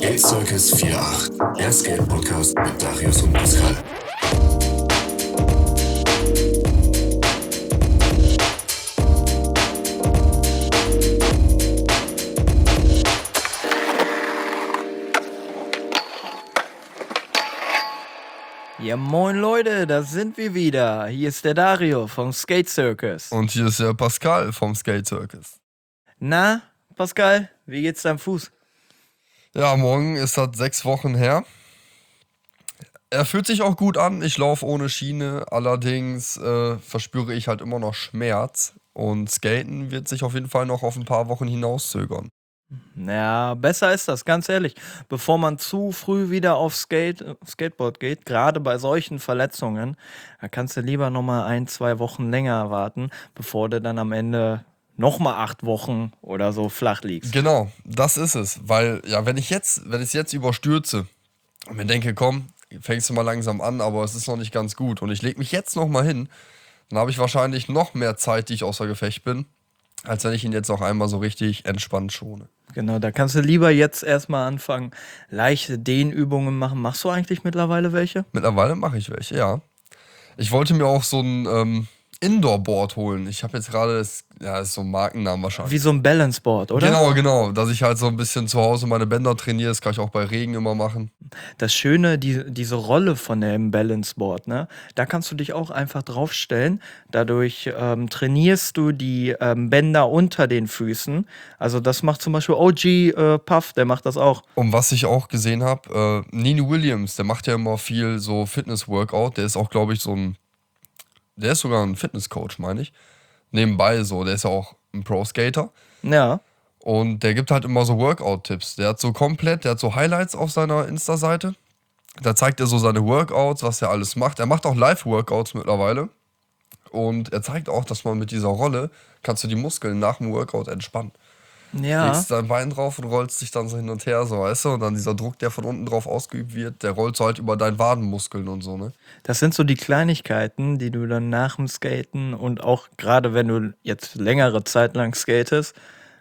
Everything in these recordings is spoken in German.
Skate Circus 48, der Skate-Podcast mit Darius und Pascal. Ja, moin Leute, da sind wir wieder. Hier ist der Dario vom Skate Circus. Und hier ist der Pascal vom Skate Circus. Na, Pascal, wie geht's deinem Fuß? Ja, morgen ist das 6 Wochen her. Er fühlt sich auch gut an. Ich laufe ohne Schiene. Allerdings verspüre ich halt immer noch Schmerz. Und Skaten wird sich auf jeden Fall noch auf ein paar Wochen hinauszögern. Ja, besser ist das, ganz ehrlich. Bevor man zu früh wieder auf Skateboard geht, gerade bei solchen Verletzungen, da kannst du lieber nochmal 1-2 Wochen länger warten, bevor du dann am Ende nochmal 8 Wochen oder so flach liegst. Genau, das ist es. Weil, ja, wenn ich es jetzt überstürze und mir denke, komm, fängst du mal langsam an, aber es ist noch nicht ganz gut und ich lege mich jetzt nochmal hin, dann habe ich wahrscheinlich noch mehr Zeit, die ich außer Gefecht bin, als wenn ich ihn jetzt auch einmal so richtig entspannt schone. Genau, da kannst du lieber jetzt erstmal anfangen, leichte Dehnübungen machen. Machst du eigentlich mittlerweile welche? Mittlerweile mache ich welche, ja. Ich wollte mir auch so ein Indoor-Board holen. Ich habe jetzt gerade, das ist so ein Markennamen wahrscheinlich. Wie so ein Balanceboard, oder? Genau. Dass ich halt so ein bisschen zu Hause meine Bänder trainiere. Das kann ich auch bei Regen immer machen. Das Schöne, diese Rolle von dem Balanceboard, ne? Da kannst du dich auch einfach draufstellen. Dadurch trainierst du die Bänder unter den Füßen. Also das macht zum Beispiel OG Puff, der macht das auch. Und was ich auch gesehen habe, Nini Williams, der macht ja immer viel so Fitness-Workout. Der ist auch, glaube ich, der ist sogar ein Fitnesscoach, meine ich. Nebenbei so, der ist ja auch ein Pro-Skater. Ja. Und der gibt halt immer so Workout-Tipps. Der hat so Highlights auf seiner Insta-Seite. Da zeigt er so seine Workouts, was er alles macht. Er macht auch Live-Workouts mittlerweile. Und er zeigt auch, dass man mit dieser Rolle kannst du die Muskeln nach dem Workout entspannen. Ja. Legst dein Bein drauf und rollst dich dann so hin und her, so, weißt du? Und dann dieser Druck, der von unten drauf ausgeübt wird, der rollt so halt über deinen Wadenmuskeln und so, ne? Das sind so die Kleinigkeiten, die du dann nach dem Skaten und auch gerade wenn du jetzt längere Zeit lang skatest,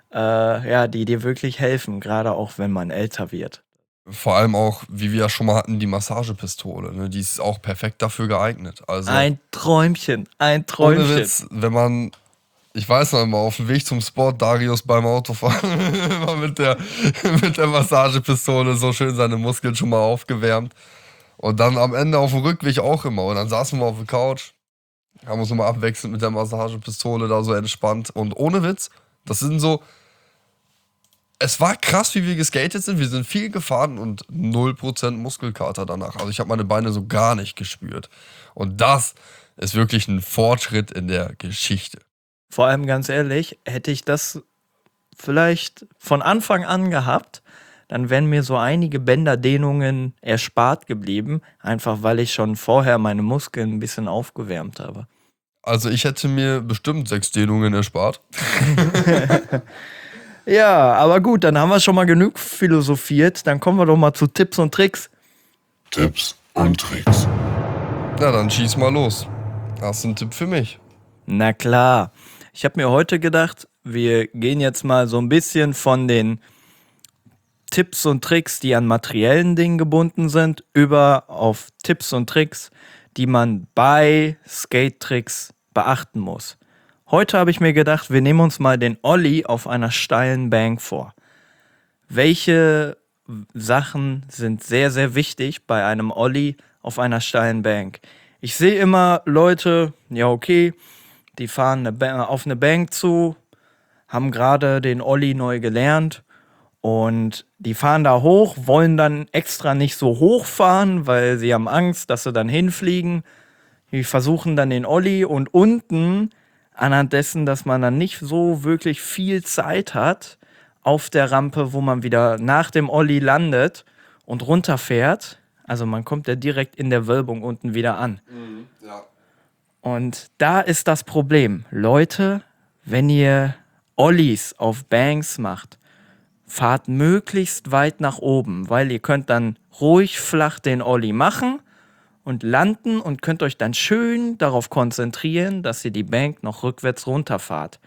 die dir wirklich helfen, gerade auch wenn man älter wird. Vor allem auch, wie wir ja schon mal hatten, die Massagepistole, ne? Die ist auch perfekt dafür geeignet. Also, Ein Träumchen. ohne Witz, ich weiß noch immer, auf dem Weg zum Sport, Darius beim Autofahren, immer mit der Massagepistole so schön seine Muskeln schon mal aufgewärmt. Und dann am Ende auf dem Rückweg auch immer. Und dann saßen wir auf der Couch, haben uns nochmal abwechselnd mit der Massagepistole da so entspannt. Und ohne Witz, es war krass, wie wir geskatet sind. Wir sind viel gefahren und 0% Muskelkater danach. Also ich habe meine Beine so gar nicht gespürt. Und das ist wirklich ein Fortschritt in der Geschichte. Vor allem ganz ehrlich, hätte ich das vielleicht von Anfang an gehabt, dann wären mir so einige Bänderdehnungen erspart geblieben, einfach weil ich schon vorher meine Muskeln ein bisschen aufgewärmt habe. Also ich hätte mir bestimmt 6 Dehnungen erspart. Ja, aber gut, dann haben wir schon mal genug philosophiert. Dann kommen wir doch mal zu Tipps und Tricks. Tipps und Tricks. Na, dann schieß mal los. Hast du einen Tipp für mich? Na klar. Ich habe mir heute gedacht, wir gehen jetzt mal so ein bisschen von den Tipps und Tricks, die an materiellen Dingen gebunden sind, über auf Tipps und Tricks, die man bei Skate-Tricks beachten muss. Heute habe ich mir gedacht, wir nehmen uns mal den Ollie auf einer steilen Bank vor. Welche Sachen sind sehr, sehr wichtig bei einem Ollie auf einer steilen Bank? Ich sehe immer Leute, ja okay, die fahren auf eine Bank zu, haben gerade den Ollie neu gelernt und die fahren da hoch, wollen dann extra nicht so hoch fahren, weil sie haben Angst, dass sie dann hinfliegen. Die versuchen dann den Ollie und unten, anhand dessen, dass man dann nicht so wirklich viel Zeit hat auf der Rampe, wo man wieder nach dem Ollie landet und runterfährt. Also man kommt ja direkt in der Wölbung unten wieder an. Ja. Und da ist das Problem. Leute, wenn ihr Ollies auf Banks macht, fahrt möglichst weit nach oben, weil ihr könnt dann ruhig flach den Ollie machen und landen und könnt euch dann schön darauf konzentrieren, dass ihr die Bank noch rückwärts runterfahrt.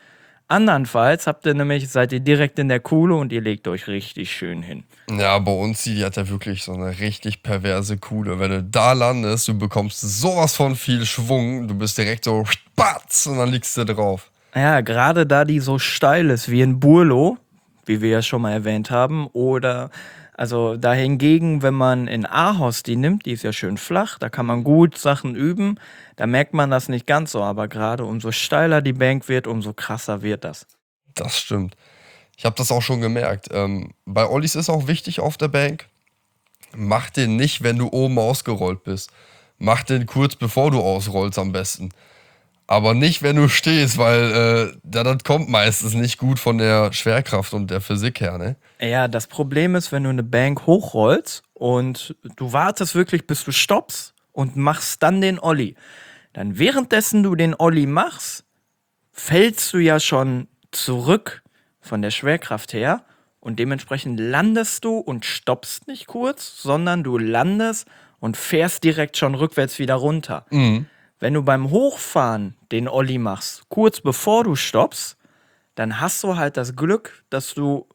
Andernfalls seid ihr direkt in der Kuhle und ihr legt euch richtig schön hin. Ja, bei uns, die hat ja wirklich so eine richtig perverse Kuhle. Wenn du da landest, du bekommst sowas von viel Schwung, du bist direkt so batz und dann liegst du drauf. Ja, gerade da die so steil ist wie in Burlo, wie wir ja schon mal erwähnt haben, oder also dahingegen, wenn man in Aarhus die nimmt, die ist ja schön flach, da kann man gut Sachen üben, da merkt man das nicht ganz so, aber gerade umso steiler die Bank wird, umso krasser wird das. Das stimmt. Ich habe das auch schon gemerkt. Bei Ollis ist auch wichtig auf der Bank, mach den nicht, wenn du oben ausgerollt bist. Mach den kurz bevor du ausrollst am besten. Aber nicht, wenn du stehst, weil das kommt meistens nicht gut von der Schwerkraft und der Physik her, ne? Ja, das Problem ist, wenn du eine Bank hochrollst und du wartest wirklich, bis du stoppst und machst dann den Olli. Dann währenddessen du den Olli machst, fällst du ja schon zurück von der Schwerkraft her und dementsprechend landest du und stoppst nicht kurz, sondern du landest und fährst direkt schon rückwärts wieder runter. Wenn du beim Hochfahren den Olli machst, kurz bevor du stoppst, dann hast du halt das Glück, dass du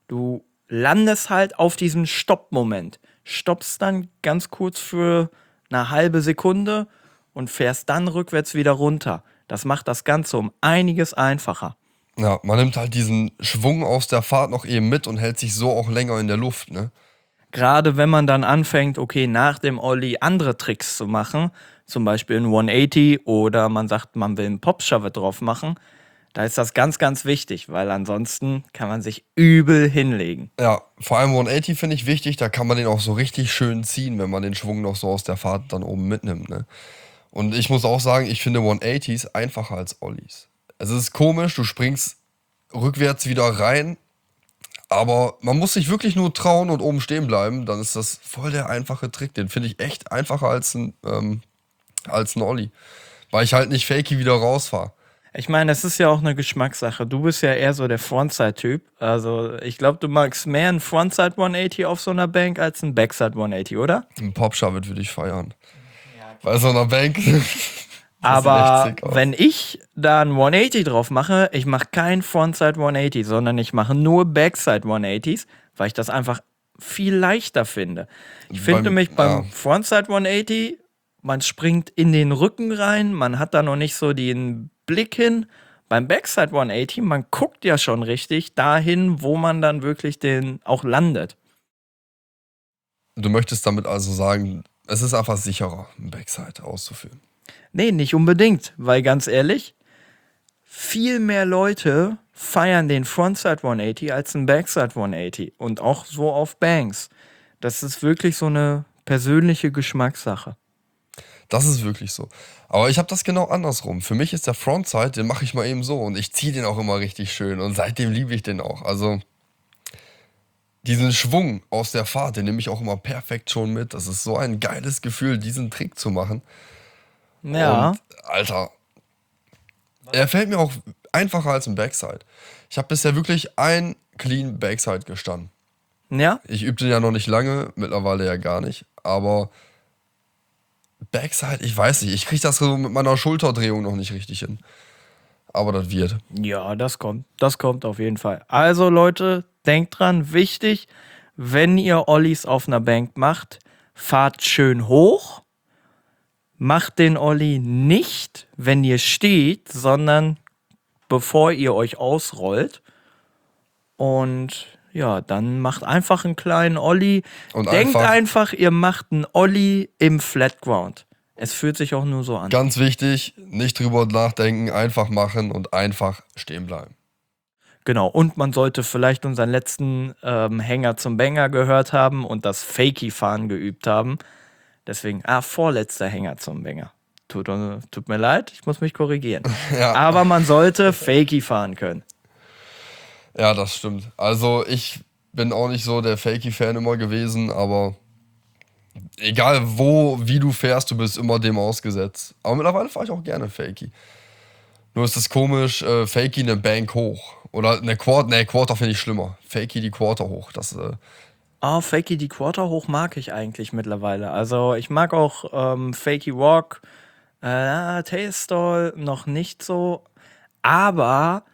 landest halt auf diesen Stoppmoment. Stoppst dann ganz kurz für eine halbe Sekunde und fährst dann rückwärts wieder runter. Das macht das Ganze um einiges einfacher. Ja, man nimmt halt diesen Schwung aus der Fahrt noch eben mit und hält sich so auch länger in der Luft, ne? Gerade wenn man dann anfängt, okay, nach dem Olli andere Tricks zu machen, zum Beispiel ein 180 oder man sagt, man will einen Pop-Shove drauf machen, da ist das ganz, ganz wichtig, weil ansonsten kann man sich übel hinlegen. Ja, vor allem 180 finde ich wichtig, da kann man den auch so richtig schön ziehen, wenn man den Schwung noch so aus der Fahrt dann oben mitnimmt, ne? Und ich muss auch sagen, ich finde 180s einfacher als Ollies. Es ist komisch, du springst rückwärts wieder rein, aber man muss sich wirklich nur trauen und oben stehen bleiben, dann ist das voll der einfache Trick. Den finde ich echt einfacher als ein Olli, weil ich halt nicht fakey wieder rausfahre. Ich meine, es ist ja auch eine Geschmackssache. Du bist ja eher so der Frontside-Typ. Also ich glaube, du magst mehr ein Frontside 180 auf so einer Bank als ein Backside 180, oder? Ein Pop-Shove würde ich feiern. Bei so einer Bank. Aber wenn ich da ein 180 drauf mache, ich mache kein Frontside 180, sondern ich mache nur Backside 180s, weil ich das einfach viel leichter finde. Ich finde nämlich beim Frontside 180, man springt in den Rücken rein, man hat da noch nicht so den Blick hin. Beim Backside 180, man guckt ja schon richtig dahin, wo man dann wirklich den auch landet. Du möchtest damit also sagen, es ist einfach sicherer, einen Backside auszuführen. Nee, nicht unbedingt, weil ganz ehrlich, viel mehr Leute feiern den Frontside 180 als den Backside 180 und auch so auf Banks. Das ist wirklich so eine persönliche Geschmackssache. Das ist wirklich so. Aber ich habe das genau andersrum. Für mich ist der Frontside, den mache ich mal eben so und ich ziehe den auch immer richtig schön und seitdem liebe ich den auch. Also diesen Schwung aus der Fahrt, den nehme ich auch immer perfekt schon mit. Das ist so ein geiles Gefühl, diesen Trick zu machen. Ja. Und Alter, er fällt mir auch einfacher als ein Backside. Ich habe bisher wirklich ein Clean Backside gestanden. Ja? Ich übte den ja noch nicht lange, mittlerweile ja gar nicht, aber Backside, ich weiß nicht, ich kriege das so mit meiner Schulterdrehung noch nicht richtig hin. Aber das wird. Ja, das kommt auf jeden Fall. Also Leute, denkt dran, wichtig, wenn ihr Ollies auf einer Bank macht, fahrt schön hoch. Macht den Olli nicht, wenn ihr steht, sondern bevor ihr euch ausrollt. Und ja, dann macht einfach einen kleinen Olli. Und Denkt einfach, ihr macht einen Olli im Flatground. Es fühlt sich auch nur so an. Ganz wichtig, nicht drüber nachdenken, einfach machen und einfach stehen bleiben. Genau, und man sollte vielleicht unseren letzten Hänger zum Banger gehört haben und das Fakey-Fahren geübt haben. Deswegen, vorletzter Hänger zum Banger. Tut mir leid, ich muss mich korrigieren. Ja. Aber man sollte Fakey fahren können. Ja, das stimmt. Also ich bin auch nicht so der Fakey-Fan immer gewesen, aber egal wie du fährst, du bist immer dem ausgesetzt. Aber mittlerweile fahre ich auch gerne Fakey. Nur ist es komisch, Fakey eine Bank hoch. Oder eine Quarter finde ich schlimmer. Fakey die Quarter hoch. Das Fakey die Quarter hoch mag ich eigentlich mittlerweile. Also ich mag auch Fakey Walk, Tailstall noch nicht so. Aber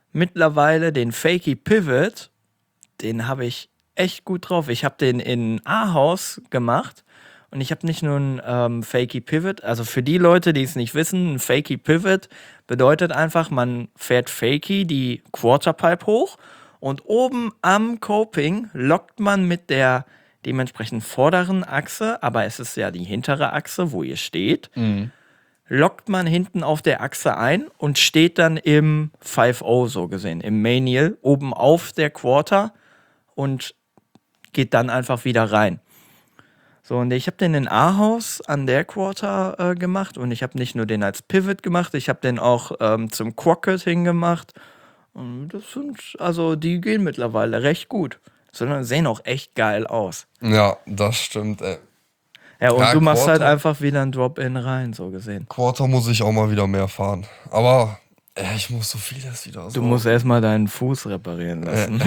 mittlerweile den Fakey Pivot, den habe ich echt gut drauf. Ich habe den in A-House gemacht und ich habe nicht nur einen Fakey Pivot, also für die Leute, die es nicht wissen, ein Fakey Pivot bedeutet einfach, man fährt Fakey die Quarterpipe hoch und oben am Coping lockt man mit der dementsprechend vorderen Achse, aber es ist ja die hintere Achse, wo ihr steht, lockt man hinten auf der Achse ein und steht dann im 5-0 so gesehen, im Mainial, oben auf der Quarter und geht dann einfach wieder rein. So, und ich habe den in A-House an der Quarter gemacht und ich habe nicht nur den als Pivot gemacht, ich habe den auch zum Crockett hingemacht. Und das sind, also die gehen mittlerweile recht gut. Sondern sehen auch echt geil aus. Ja, das stimmt, ey. Ja, und Ja, du machst halt Quarter- einfach wieder ein Drop-In rein, so gesehen. Quarter muss ich auch mal wieder mehr fahren. Aber ich muss so vieles wieder so. Du musst erstmal deinen Fuß reparieren lassen.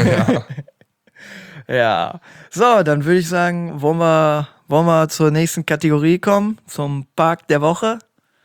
Ja. So, dann würde ich sagen, wollen wir zur nächsten Kategorie kommen? Zum Park der Woche?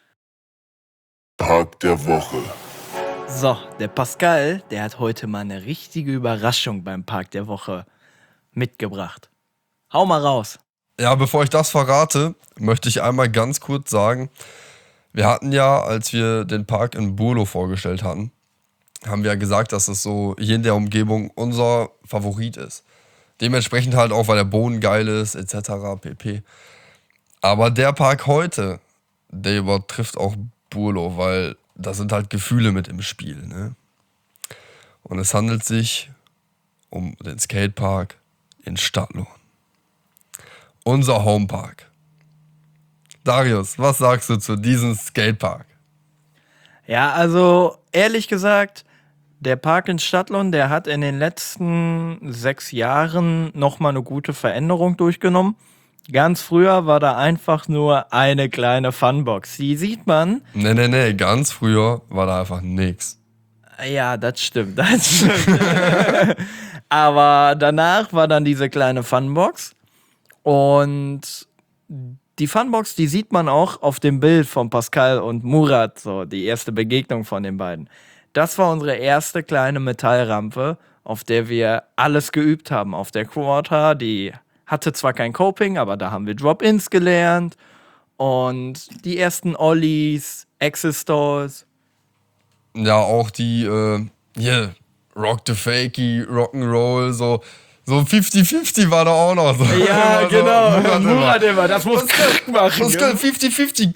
Park der Woche. So, der Pascal, der hat heute mal eine richtige Überraschung beim Park der Woche mitgebracht. Hau mal raus. Ja, bevor ich das verrate, möchte ich einmal ganz kurz sagen, wir hatten ja, als wir den Park in Burlo vorgestellt hatten, haben wir ja gesagt, dass es so hier in der Umgebung unser Favorit ist. Dementsprechend halt auch, weil der Boden geil ist, etc. pp. Aber der Park heute, der übertrifft auch Burlo, weil da sind halt Gefühle mit im Spiel. Ne? Und es handelt sich um den Skatepark in Stadtlohn. Unser Homepark. Darius, was sagst du zu diesem Skatepark? Ja, also ehrlich gesagt, der Park in Stadtlohn, der hat in den letzten 6 Jahren nochmal eine gute Veränderung durchgenommen. Ganz früher war da einfach nur eine kleine Funbox. Die sieht man. Nee, ganz früher war da einfach nix. Ja, das stimmt. Aber danach war dann diese kleine Funbox. Und die Funbox, die sieht man auch auf dem Bild von Pascal und Murat, so die erste Begegnung von den beiden. Das war unsere erste kleine Metallrampe, auf der wir alles geübt haben. Auf der Quarter, die hatte zwar kein Coping, aber da haben wir Drop-Ins gelernt und die ersten Ollies, Axel-Stalls. Ja, auch die, Rock the Fakey, Rock'n'Roll, so 50-50 war da auch noch. So. Ja, Also, genau. Murat immer, das muss machen. Das kann 50-50.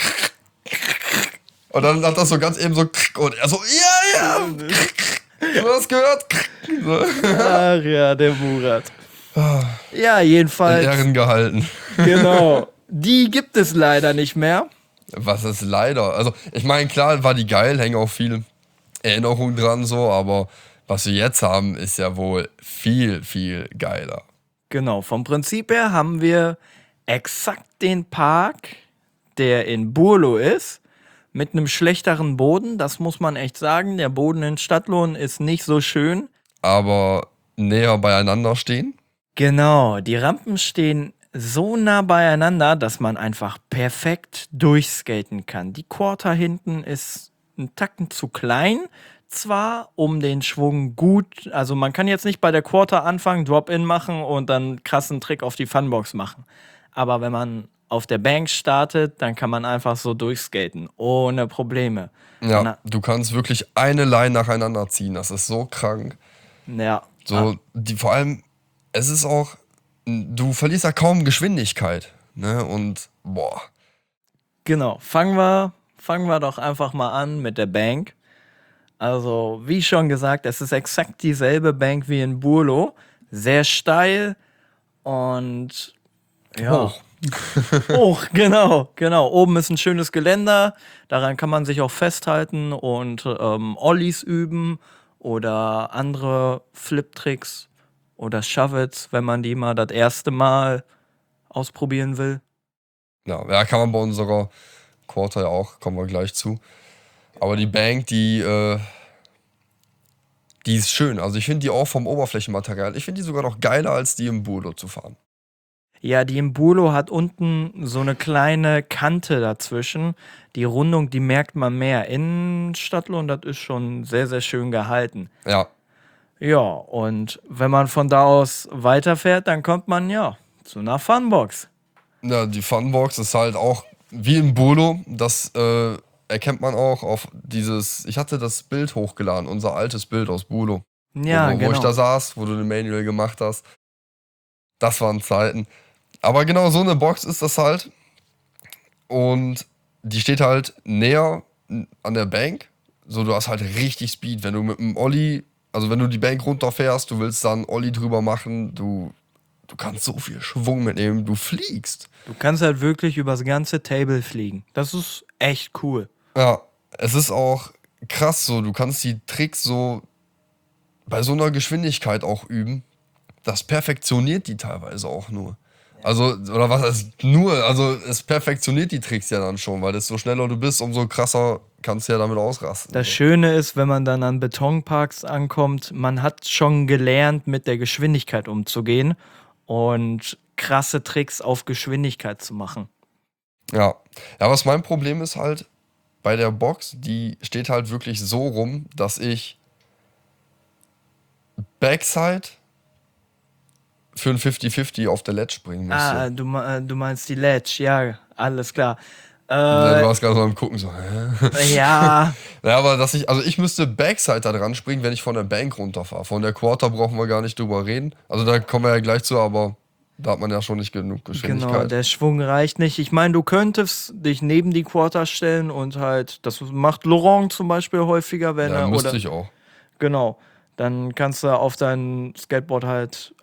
Und dann hat das so ganz eben so und er so, ja. Du hast gehört. So. Ach ja, der Murat. Ja, In jedenfalls. Ehren gehalten. Genau. Die gibt es leider nicht mehr. Was ist leider? Also, ich meine, klar war die geil, hängen auch viel Erinnerungen dran so, aber was wir jetzt haben, ist ja wohl viel, viel geiler. Genau, vom Prinzip her haben wir exakt den Park, der in Burlo ist, mit einem schlechteren Boden. Das muss man echt sagen. Der Boden in Stadtlohn ist nicht so schön. Aber näher beieinander stehen. Genau, die Rampen stehen so nah beieinander, dass man einfach perfekt durchskaten kann. Die Quarter hinten ist einen Tacken zu klein, zwar, um den Schwung gut, also man kann jetzt nicht bei der Quarter anfangen, Drop-In machen und dann einen krassen Trick auf die Funbox machen. Aber wenn man auf der Bank startet, dann kann man einfach so durchskaten, ohne Probleme. Ja, du kannst wirklich eine Line nacheinander ziehen. Das ist so krank. Ja. So, vor allem, es ist auch, du verlierst ja kaum Geschwindigkeit. Ne? Und, boah. Genau, fangen wir doch einfach mal an mit der Bank. Also, wie schon gesagt, es ist exakt dieselbe Bank wie in Burlo. Sehr steil und ja. Hoch, genau. Oben ist ein schönes Geländer. Daran kann man sich auch festhalten und Ollies üben oder andere Flip-Tricks oder Shovels, wenn man die mal das erste Mal ausprobieren will. Ja, kann man bei unserer Quarter ja auch, kommen wir gleich zu. Aber die Bank, die ist schön. Also ich finde die auch vom Oberflächenmaterial, ich finde die sogar noch geiler, als die im Burlo zu fahren. Ja, die Imbulo hat unten so eine kleine Kante dazwischen. Die Rundung, die merkt man mehr. In Stadtlohn, das ist schon sehr, sehr schön gehalten. Ja, Ja, und wenn man von da aus weiterfährt, dann kommt man ja zu einer Funbox. ja, die Funbox ist halt auch wie im Bolo. Das erkennt man auch auf dieses. Ich hatte das Bild hochgeladen, unser altes Bild aus Bolo. Ja, Wo ich da genau. saß, wo du den Manual gemacht hast. Das waren Zeiten. Aber genau so eine Box ist das halt. Und die steht halt näher an der Bank. So, du hast halt richtig Speed. Wenn du mit dem Olli, also wenn du die Bank runterfährst, du willst dann Olli drüber machen, du kannst so viel Schwung mitnehmen, du fliegst. Du kannst halt wirklich übers ganze Table fliegen. Das ist echt cool. Ja, es ist auch krass so, du kannst die Tricks so bei so einer Geschwindigkeit auch üben. Das perfektioniert die teilweise auch nur. Also, oder was heißt nur? Also, es perfektioniert die Tricks ja dann schon, weil desto schneller du bist, umso krasser kannst du ja damit ausrasten. Das So. Schöne ist, wenn man dann an Betonparks ankommt, man hat schon gelernt, mit der Geschwindigkeit umzugehen und krasse Tricks auf Geschwindigkeit zu machen. Ja. Ja, was mein Problem ist halt bei der Box, die steht halt wirklich so rum, dass ich Backside für ein 50-50 auf der Ledge springen müsste. Du meinst die Ledge, ja, alles klar. Ne, du Äh, warst gerade so am Gucken, so, hä? ja, Ja, aber also ich müsste Backside da dran springen, wenn ich von der Bank runterfahre. Von der Quarter brauchen wir gar nicht drüber reden. Also da kommen wir ja gleich zu, aber da hat man ja schon nicht genug genau, Geschwindigkeit. der Schwung reicht nicht. Ich meine, du könntest dich neben die Quarter stellen und halt, das macht Laurent zum Beispiel häufiger, wenn Ja, er, müsste oder, ich auch. genau, dann kannst du auf dein Skateboard halt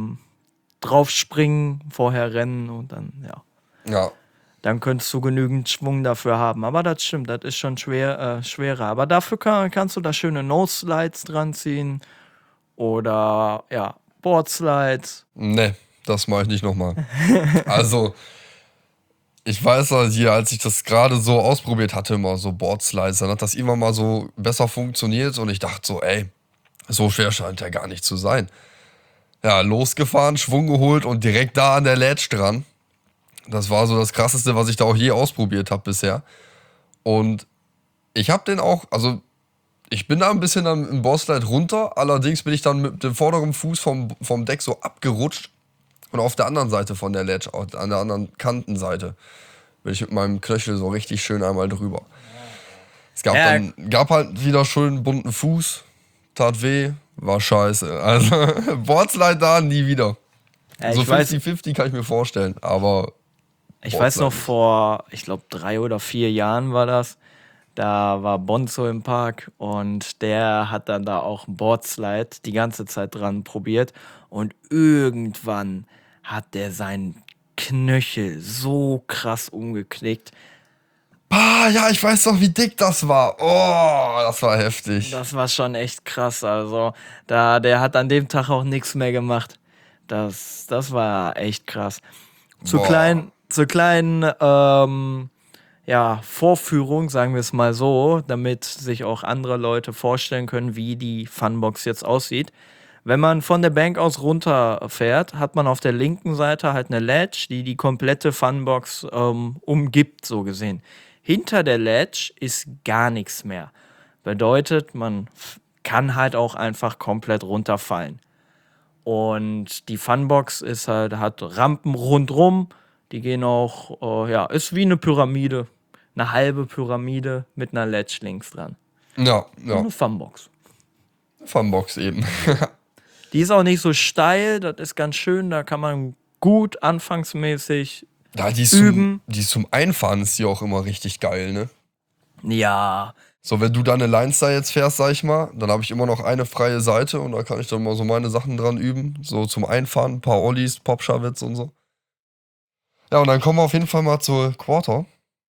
drauf springen, vorher rennen und dann, ja. Ja, Dann könntest du genügend Schwung dafür haben. Aber das stimmt, das ist schon schwerer. Aber dafür kannst du da schöne No-Slides dran ziehen oder ja, Board-Slides. ne, das mache ich nicht nochmal. Also, ich weiß halt hier, als ich das gerade so ausprobiert hatte, immer so Boardslides, dann hat das immer mal so besser funktioniert und ich dachte so, ey, so schwer scheint ja gar nicht zu sein. Ja, losgefahren, Schwung geholt und direkt da an der Ledge dran. Das war so das Krasseste, was ich da auch je ausprobiert habe bisher. Und ich habe den auch, also ich bin da ein bisschen im Boardslide runter, allerdings bin ich dann mit dem vorderen Fuß vom Deck so abgerutscht und auf der anderen Seite von der Ledge, an der anderen Kantenseite, bin ich mit meinem Knöchel so richtig schön einmal drüber. Es Ja, gab halt wieder schön bunten Fuß, tat weh, war scheiße. Also Boardslide da nie wieder. So ich weiß, 50-50 kann ich mir vorstellen, aber ich weiß noch Boardslide nicht. vor, ich glaube, 3 oder 4 Jahren war das. Da war Bonzo im Park und der hat dann da auch ein Boardslide die ganze Zeit dran probiert. Und irgendwann hat der seinen Knöchel so krass umgeknickt. Ah, ja, ich weiß doch, wie dick das war. Oh, das war heftig. Das war schon echt krass. Also, der hat an dem Tag auch nichts mehr gemacht. Das war echt krass. Boah. Zur kleinen ja, Vorführung, sagen wir es mal so, damit sich auch andere Leute vorstellen können, wie die Funbox jetzt aussieht. Wenn man von der Bank aus runterfährt, hat man auf der linken Seite halt eine Ledge, die die komplette Funbox umgibt, so gesehen. Hinter der Ledge ist gar nichts mehr. Bedeutet, man kann halt auch einfach komplett runterfallen. Und die Funbox ist halt, hat Rampen rundrum, die gehen auch, ja, ist wie eine Pyramide. Eine halbe Pyramide mit einer Ledge links dran. Ja, So ja. eine Funbox. Funbox eben. Die ist auch nicht so steil, das ist ganz schön, da kann man gut anfangsmäßig Ja, üben. die ist zum Einfahren ist die auch immer richtig geil, ne? Ja, So, wenn du deine Lines da jetzt fährst, sag ich mal, dann habe ich immer noch eine freie Seite und da kann ich dann mal so meine Sachen dran üben. So zum Einfahren, ein paar Ollies, Popschawitz und so. Ja, und dann kommen wir auf jeden Fall mal zur Quarter.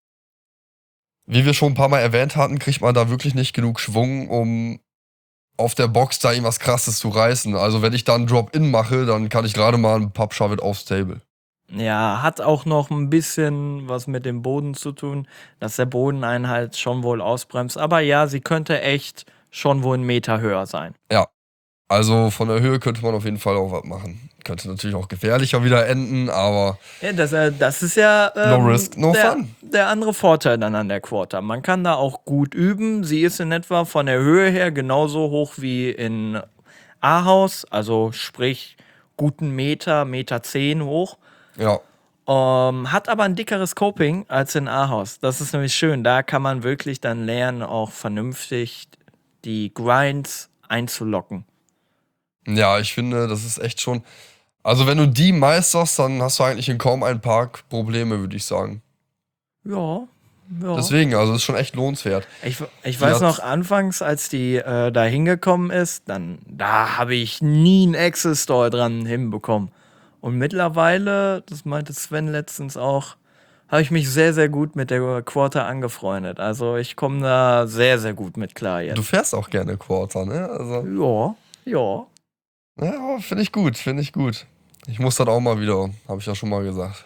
Wie wir schon ein paar Mal erwähnt hatten, kriegt man da wirklich nicht genug Schwung, um auf der Box da irgendwas Krasses zu reißen. Also wenn ich da einen Drop-In mache, dann kann ich gerade mal einen Popschawitz aufs Table. ja, hat auch noch ein bisschen was mit dem Boden zu tun, dass der Boden einen halt schon wohl ausbremst. Aber ja, sie könnte echt schon wohl 1 Meter höher sein. Ja. Also von der Höhe könnte man auf jeden Fall auch was machen. Könnte natürlich auch gefährlicher wieder enden, aber Ja, das ist ja no risk, no fun. der andere Vorteil dann an der Quarter. Man kann da auch gut üben. Sie ist in etwa von der Höhe her genauso hoch wie in Ahaus, also sprich guten Meter 10 hoch. Ja, Hat aber ein dickeres Coping als in Ahaus. Das ist nämlich schön. Da kann man wirklich dann lernen, auch vernünftig die Grinds einzulocken. ja, ich finde, das ist echt schon. Also wenn du die meisterst, dann hast du eigentlich in kaum einem Park Probleme, würde ich sagen. Ja, ja. Deswegen, also ist schon echt lohnenswert. Ich weiß hat- noch, anfangs, als die da hingekommen ist, da habe ich nie einen Access-Store dran hinbekommen. Und mittlerweile, das meinte Sven letztens auch, habe ich mich sehr, sehr gut mit der Quarter angefreundet. Also ich komme da sehr, sehr gut mit klar Du jetzt. fährst auch gerne Quarter, ne? Also, Ja. ja, finde ich gut, finde ich gut. Ich muss das auch mal wieder, habe ich ja schon mal gesagt.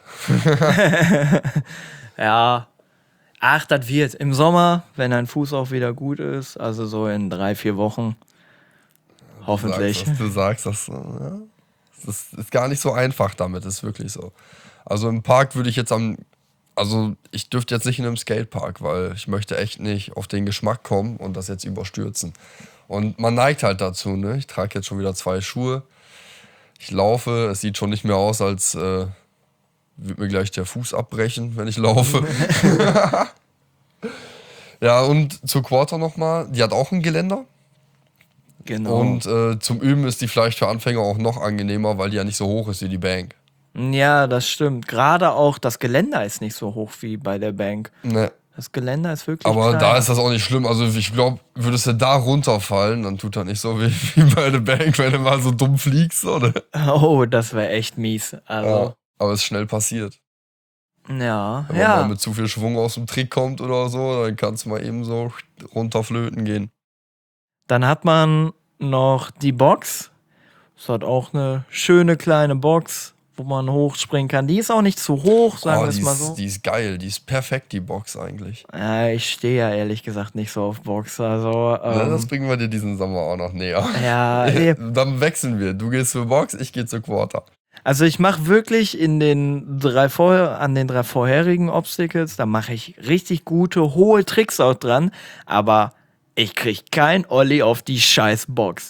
Ja. Ach, das wird. Im Sommer, wenn dein Fuß auch wieder gut ist, also so in 3, 4 Wochen, hoffentlich. Du sagst das. Ja. Das ist gar nicht so einfach damit, ist wirklich so. Also im Park würde ich jetzt also ich dürfte jetzt nicht in einem Skatepark, weil ich möchte echt nicht auf den Geschmack kommen und das jetzt überstürzen. Und man neigt halt dazu, ne? Ich trage jetzt schon wieder 2 Schuhe. Ich laufe, es sieht schon nicht mehr aus, als würde mir gleich der Fuß abbrechen, wenn ich laufe. Ja, und zur Quarter nochmal, die hat auch ein Geländer. Genau. Und zum Üben ist die vielleicht für Anfänger auch noch angenehmer, weil die ja nicht so hoch ist wie die Bank. Ja, das stimmt. Gerade auch das Geländer ist nicht so hoch wie bei der Bank. Ne. Das Geländer ist wirklich Aber klein. da ist das auch nicht schlimm. Also ich glaube, würdest du da runterfallen, dann tut das nicht so wie bei der Bank, wenn du mal so dumm fliegst, oder? Oh, das wäre echt mies. Ja, Also, aber es ist schnell passiert. ja. Wenn man mal mit zu viel Schwung aus dem Trick kommt oder so, dann kannst du mal eben so runterflöten gehen. Dann hat man noch die Box. Das hat auch eine schöne kleine Box, wo man hochspringen kann. Die ist auch nicht zu hoch, sagen wir es mal so. Die ist geil, die ist perfekt, die Box eigentlich. Ja, ich stehe ja ehrlich gesagt nicht so auf Box. Also, Ne, das bringen wir dir diesen Sommer auch noch näher. ja, Dann wechseln wir. Du gehst zur Box, ich gehe zur Quarter. also ich mache wirklich an den 3 vorherigen Obstacles, da mache ich richtig gute, hohe Tricks auch dran, aber ich krieg kein Olli auf die scheiß Box.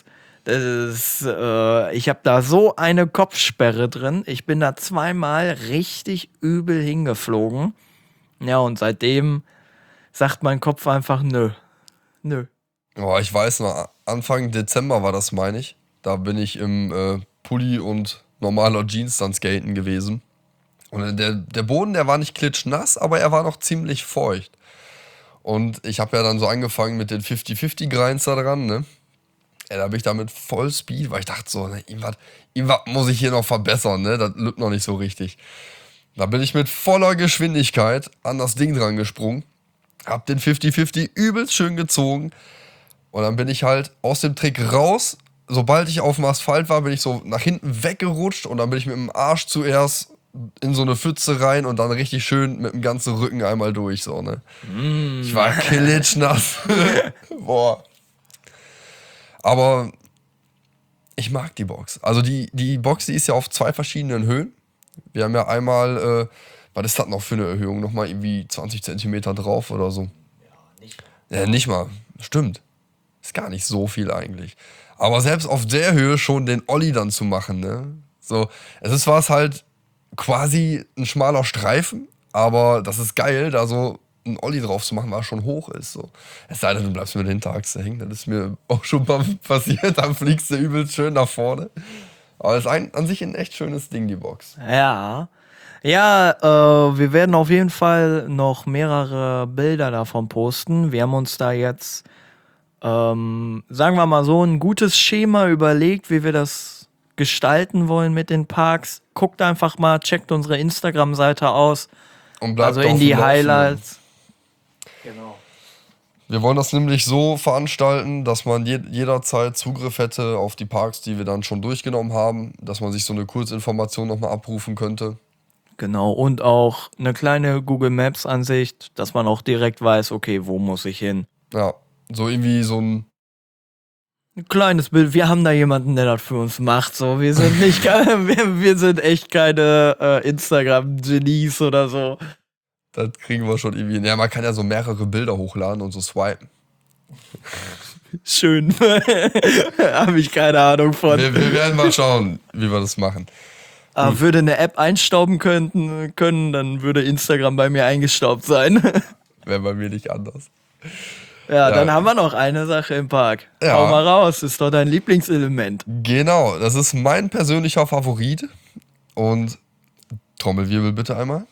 Ich habe da so eine Kopfsperre drin. Ich bin da 2-mal richtig übel hingeflogen. Ja, und seitdem sagt mein Kopf einfach nö. Nö. Oh, ich weiß noch, Anfang Dezember war das, meine ich. Da bin ich im Pulli und normaler Jeans dann skaten gewesen. Und der Boden, der war nicht klitschnass, aber er war noch ziemlich feucht. Und ich habe ja dann so angefangen mit den 50-50 Grinds da dran, ne? Ja, da bin ich da mit Vollspeed, weil ich dachte so, ne, irgendwas muss ich hier noch verbessern, ne? Das lübt noch nicht so richtig. Da bin ich mit voller Geschwindigkeit an das Ding dran gesprungen, hab den 50-50 übelst schön gezogen und dann bin ich halt aus dem Trick raus. Sobald ich auf dem Asphalt war, bin ich so nach hinten weggerutscht und dann bin ich mit dem Arsch zuerst in so eine Pfütze rein und dann richtig schön mit dem ganzen Rücken einmal durch, so, ne? Ich war klitschnass. Boah. Aber ich mag die Box. Also die Box, die ist ja auf 2 verschiedenen Höhen. Wir haben ja einmal, was ist das noch für eine Erhöhung? Nochmal irgendwie 20 Zentimeter drauf oder so. Ja, nicht mal. Stimmt. Ist gar nicht so viel eigentlich. Aber selbst auf der Höhe schon den Olli dann zu machen, ne? So, war es halt quasi ein schmaler Streifen, aber das ist geil, da so einen Olli drauf zu machen, weil er schon hoch ist. So. Es sei denn, du bleibst mit der Hinterachse hängen, das ist mir auch schon mal passiert, dann fliegst du übelst schön nach vorne. Aber es ist an sich ein echt schönes Ding, die Box. Ja. Ja, wir werden auf jeden Fall noch mehrere Bilder davon posten. Wir haben uns da jetzt, sagen wir mal so, ein gutes Schema überlegt, wie wir das gestalten wollen mit den Parks. Guckt einfach mal, checkt unsere Instagram-Seite aus. Und bleibt Also auf in dem die Laufenden. Highlights. Genau. Wir wollen das nämlich so veranstalten, dass man jederzeit Zugriff hätte auf die Parks, die wir dann schon durchgenommen haben, dass man sich so eine Kurzinformation nochmal abrufen könnte. Genau, und auch eine kleine Google Maps-Ansicht, dass man auch direkt weiß, okay, wo muss ich hin? Ja, so irgendwie so ein Ein kleines Bild. Wir haben da jemanden, der das für uns macht. So, wir sind nicht, wir sind echt keine Instagram-Genies oder so. Das kriegen wir schon irgendwie hin. Ja, man kann ja so mehrere Bilder hochladen und so swipen. Schön. Habe ich keine Ahnung von. Wir werden mal schauen, wie wir das machen. Aber würde eine App einstauben können, dann würde Instagram bei mir eingestaubt sein. Wäre bei mir nicht anders. Ja, dann haben wir noch eine Sache im Park. Ja. Hau mal raus, ist doch dein Lieblingselement. Genau, das ist mein persönlicher Favorit. Und Trommelwirbel bitte einmal.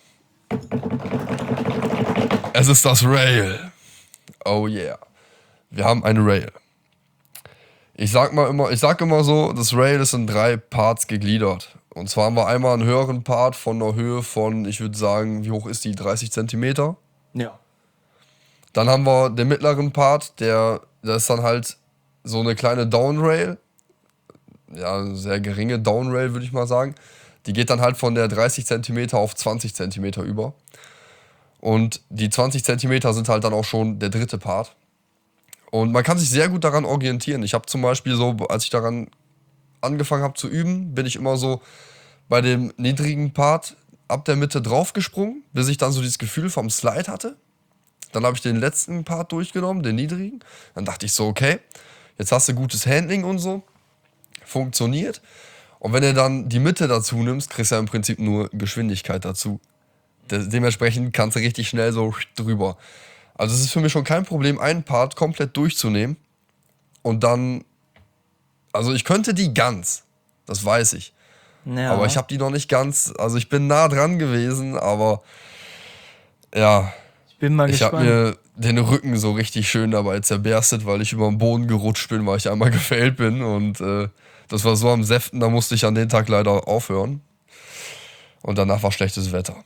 Es ist das Rail. Oh yeah. Wir haben eine Rail. Ich sag immer so, das Rail ist in 3 Parts gegliedert. Und zwar haben wir einmal einen höheren Part von einer Höhe von, ich würde sagen, wie hoch ist die? 30 Zentimeter. Ja. Dann haben wir den mittleren Part, das ist dann halt so eine kleine Downrail. Ja, eine sehr geringe Downrail, würde ich mal sagen. Die geht dann halt von der 30 Zentimeter auf 20 Zentimeter über. Und die 20 Zentimeter sind halt dann auch schon der 3. Part. Und man kann sich sehr gut daran orientieren. Ich habe zum Beispiel so, als ich daran angefangen habe zu üben, bin ich immer so bei dem niedrigen Part ab der Mitte draufgesprungen, bis ich dann so dieses Gefühl vom Slide hatte. Dann habe ich den letzten Part durchgenommen, den niedrigen. Dann dachte ich so, okay, jetzt hast du gutes Handling und so. Funktioniert. Und wenn du dann die Mitte dazu nimmst, kriegst du ja im Prinzip nur Geschwindigkeit dazu. Dementsprechend kannst du richtig schnell so drüber. Also es ist für mich schon kein Problem, einen Part komplett durchzunehmen. Und dann, also ich könnte die ganz, das weiß ich. Ja. Aber ich habe die noch nicht ganz, also ich bin nah dran gewesen, aber ja, Ich bin mal ich habe gespannt. mir den Rücken so richtig schön dabei zerberstet, weil ich über den Boden gerutscht bin, weil ich einmal gefailt bin. Und das war so am Säften, da musste ich an den Tag leider aufhören. Und danach war schlechtes Wetter.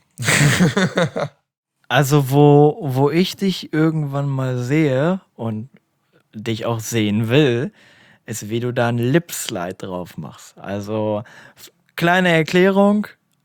Also wo ich dich irgendwann mal sehe und dich auch sehen will, ist, wie du da einen Lip-Slide drauf machst. Also kleine Erklärung.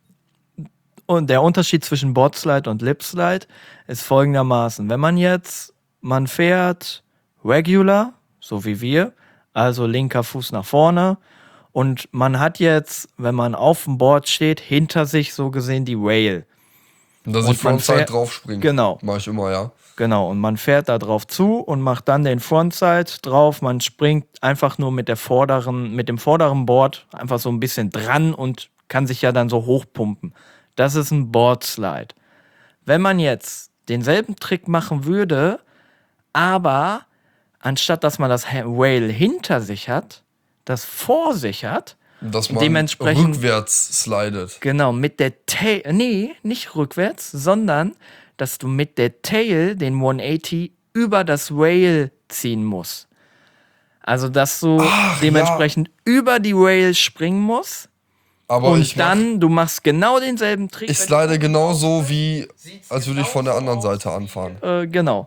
Und der Unterschied zwischen Boardslide und Lip-Slide ist folgendermaßen. Wenn man fährt regular, so wie wir, also linker Fuß nach vorne, und man hat jetzt, wenn man auf dem Board steht, hinter sich so gesehen die Rail. Und dass Und ich man Frontside fährt- drauf springe. Genau. Mach ich immer, ja. Genau, und man fährt da drauf zu und macht dann den Frontside drauf. Man springt einfach nur mit dem vorderen Board einfach so ein bisschen dran und kann sich ja dann so hochpumpen. Das ist ein Boardslide. Wenn man jetzt denselben Trick machen würde, aber anstatt dass man das Rail hinter sich hat, das vor sich hat, Dass man Dementsprechend- rückwärts slidet. genau, mit der Tail, nee, nicht rückwärts, sondern dass du mit der Tail den 180 über das Rail ziehen musst. Also, dass du dementsprechend über die Rail springen musst Aber und dann, du machst genau denselben Trick. ich slide genauso wie, als würde ich von der anderen Seite anfahren. Genau.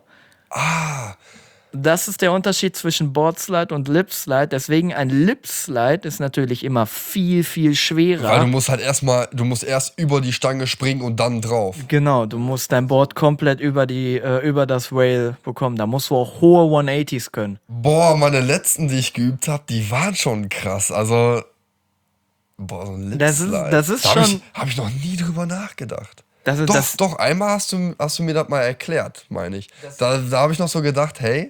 Das ist der Unterschied zwischen Boardslide und Lip-Slide. Deswegen ein Lip-Slide ist natürlich immer viel, viel schwerer. Weil du musst erst über die Stange springen und dann drauf. Genau, du musst dein Board komplett über das Rail bekommen. Da musst du auch hohe 180s können. Boah, meine letzten, die ich geübt habe, die waren schon krass. Also, boah, so ein Das ist- Lip-Slide. das ist Da schon- Hab ich noch nie drüber nachgedacht. Das, Doch, einmal hast du mir das mal erklärt, meine ich. Da habe ich noch so gedacht, hey,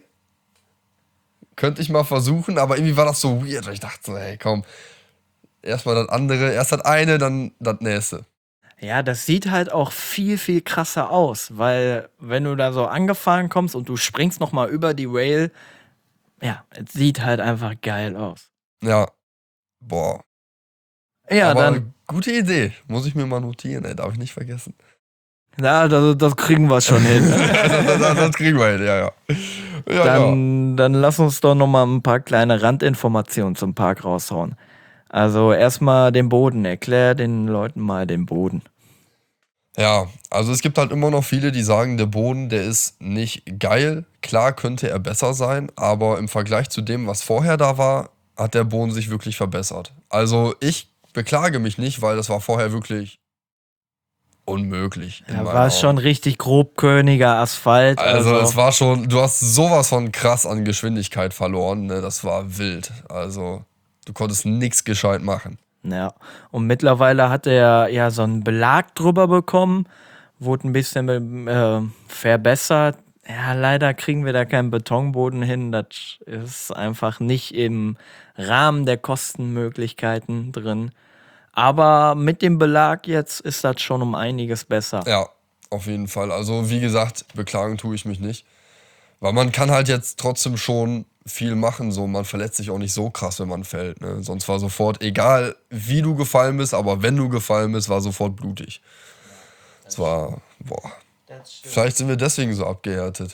könnte ich mal versuchen, aber irgendwie war das so weird. Ich dachte so, hey, komm, erstmal das andere, erst das eine, dann das nächste. ja, das sieht halt auch viel, viel krasser aus, weil wenn du da so angefahren kommst und du springst nochmal über die Rail, ja, es sieht halt einfach geil aus. Ja, boah. Ja, aber dann, gute Idee, muss ich mir mal notieren, ey, darf ich nicht vergessen. ja, das kriegen wir schon hin. das kriegen wir hin, ja. Ja, ja. Dann lass uns doch nochmal ein paar kleine Randinformationen zum Park raushauen. Also erstmal den Boden, erklär den Leuten mal den Boden. Ja, also es gibt halt immer noch viele, die sagen, der Boden, der ist nicht geil. Klar könnte er besser sein, aber im Vergleich zu dem, was vorher da war, hat der Boden sich wirklich verbessert. Also ich beklage mich nicht, weil das war vorher wirklich unmöglich. Da war schon richtig grobkörniger Asphalt. Also es war schon, du hast sowas von krass an Geschwindigkeit verloren, ne? Das war wild. Also du konntest nichts gescheit machen. Ja, und mittlerweile hat er ja so einen Belag drüber bekommen, wurde ein bisschen verbessert. Ja, leider kriegen wir da keinen Betonboden hin. Das ist einfach nicht im Rahmen der Kostenmöglichkeiten drin. Aber mit dem Belag jetzt ist das schon um einiges besser. Ja, auf jeden Fall. Also wie gesagt, beklagen tue ich mich nicht. Weil man kann halt jetzt trotzdem schon viel machen. So, man verletzt sich auch nicht so krass, wenn man fällt. Ne? Sonst war sofort, egal wie du gefallen bist, aber wenn du gefallen bist, war sofort blutig. Es war, boah. Vielleicht sind wir deswegen so abgehärtet.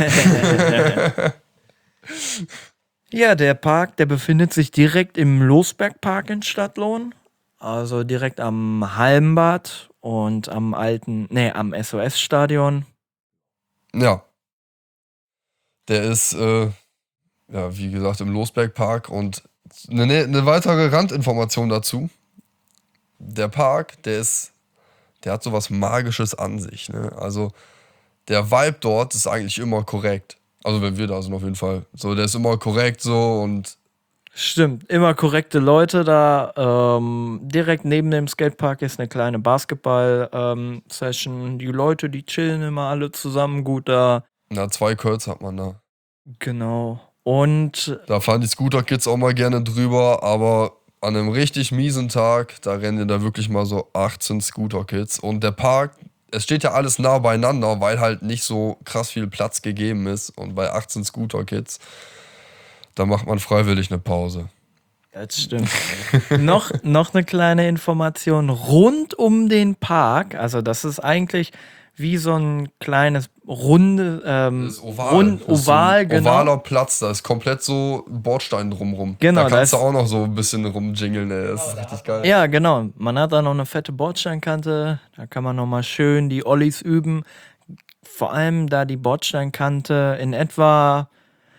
Ja, der Park, der befindet sich direkt im Losbergpark in Stadtlohn. Also direkt am Hallenbad und am am SOS-Stadion. Ja. Der ist, ja, wie gesagt, im Losbergpark. Und eine weitere Randinformation dazu. Der Park, der hat sowas Magisches an sich. Ne? Also der Vibe dort ist eigentlich immer korrekt. Also wenn wir da sind auf jeden Fall. So, der ist immer korrekt so und Stimmt, immer korrekte Leute da. Direkt neben dem Skatepark ist eine kleine Basketball-Session. Die Leute, die chillen immer alle zusammen gut da. na, 2 Curls hat man da. Genau. Und Da fahren die Scooter-Kids auch mal gerne drüber, aber an einem richtig miesen Tag, da rennen dir da wirklich mal so 18 Scooter-Kids. Und der Park, es steht ja alles nah beieinander, weil halt nicht so krass viel Platz gegeben ist. Und bei 18 Scooter-Kids, da macht man freiwillig eine Pause. das stimmt. noch eine kleine Information rund um den Park. Also das ist eigentlich wie so ein kleines runde, Das ist oval. Das ist so oval, ein genau. ovaler Platz, da ist komplett so Bordstein drumrum. Genau, Da da kannst du ist- auch noch so ein bisschen rumjingeln, ey. Das ist richtig geil. Ja, genau. Man hat da noch eine fette Bordsteinkante. Da kann man noch mal schön die Ollies üben. Vor allem, da die Bordsteinkante in etwa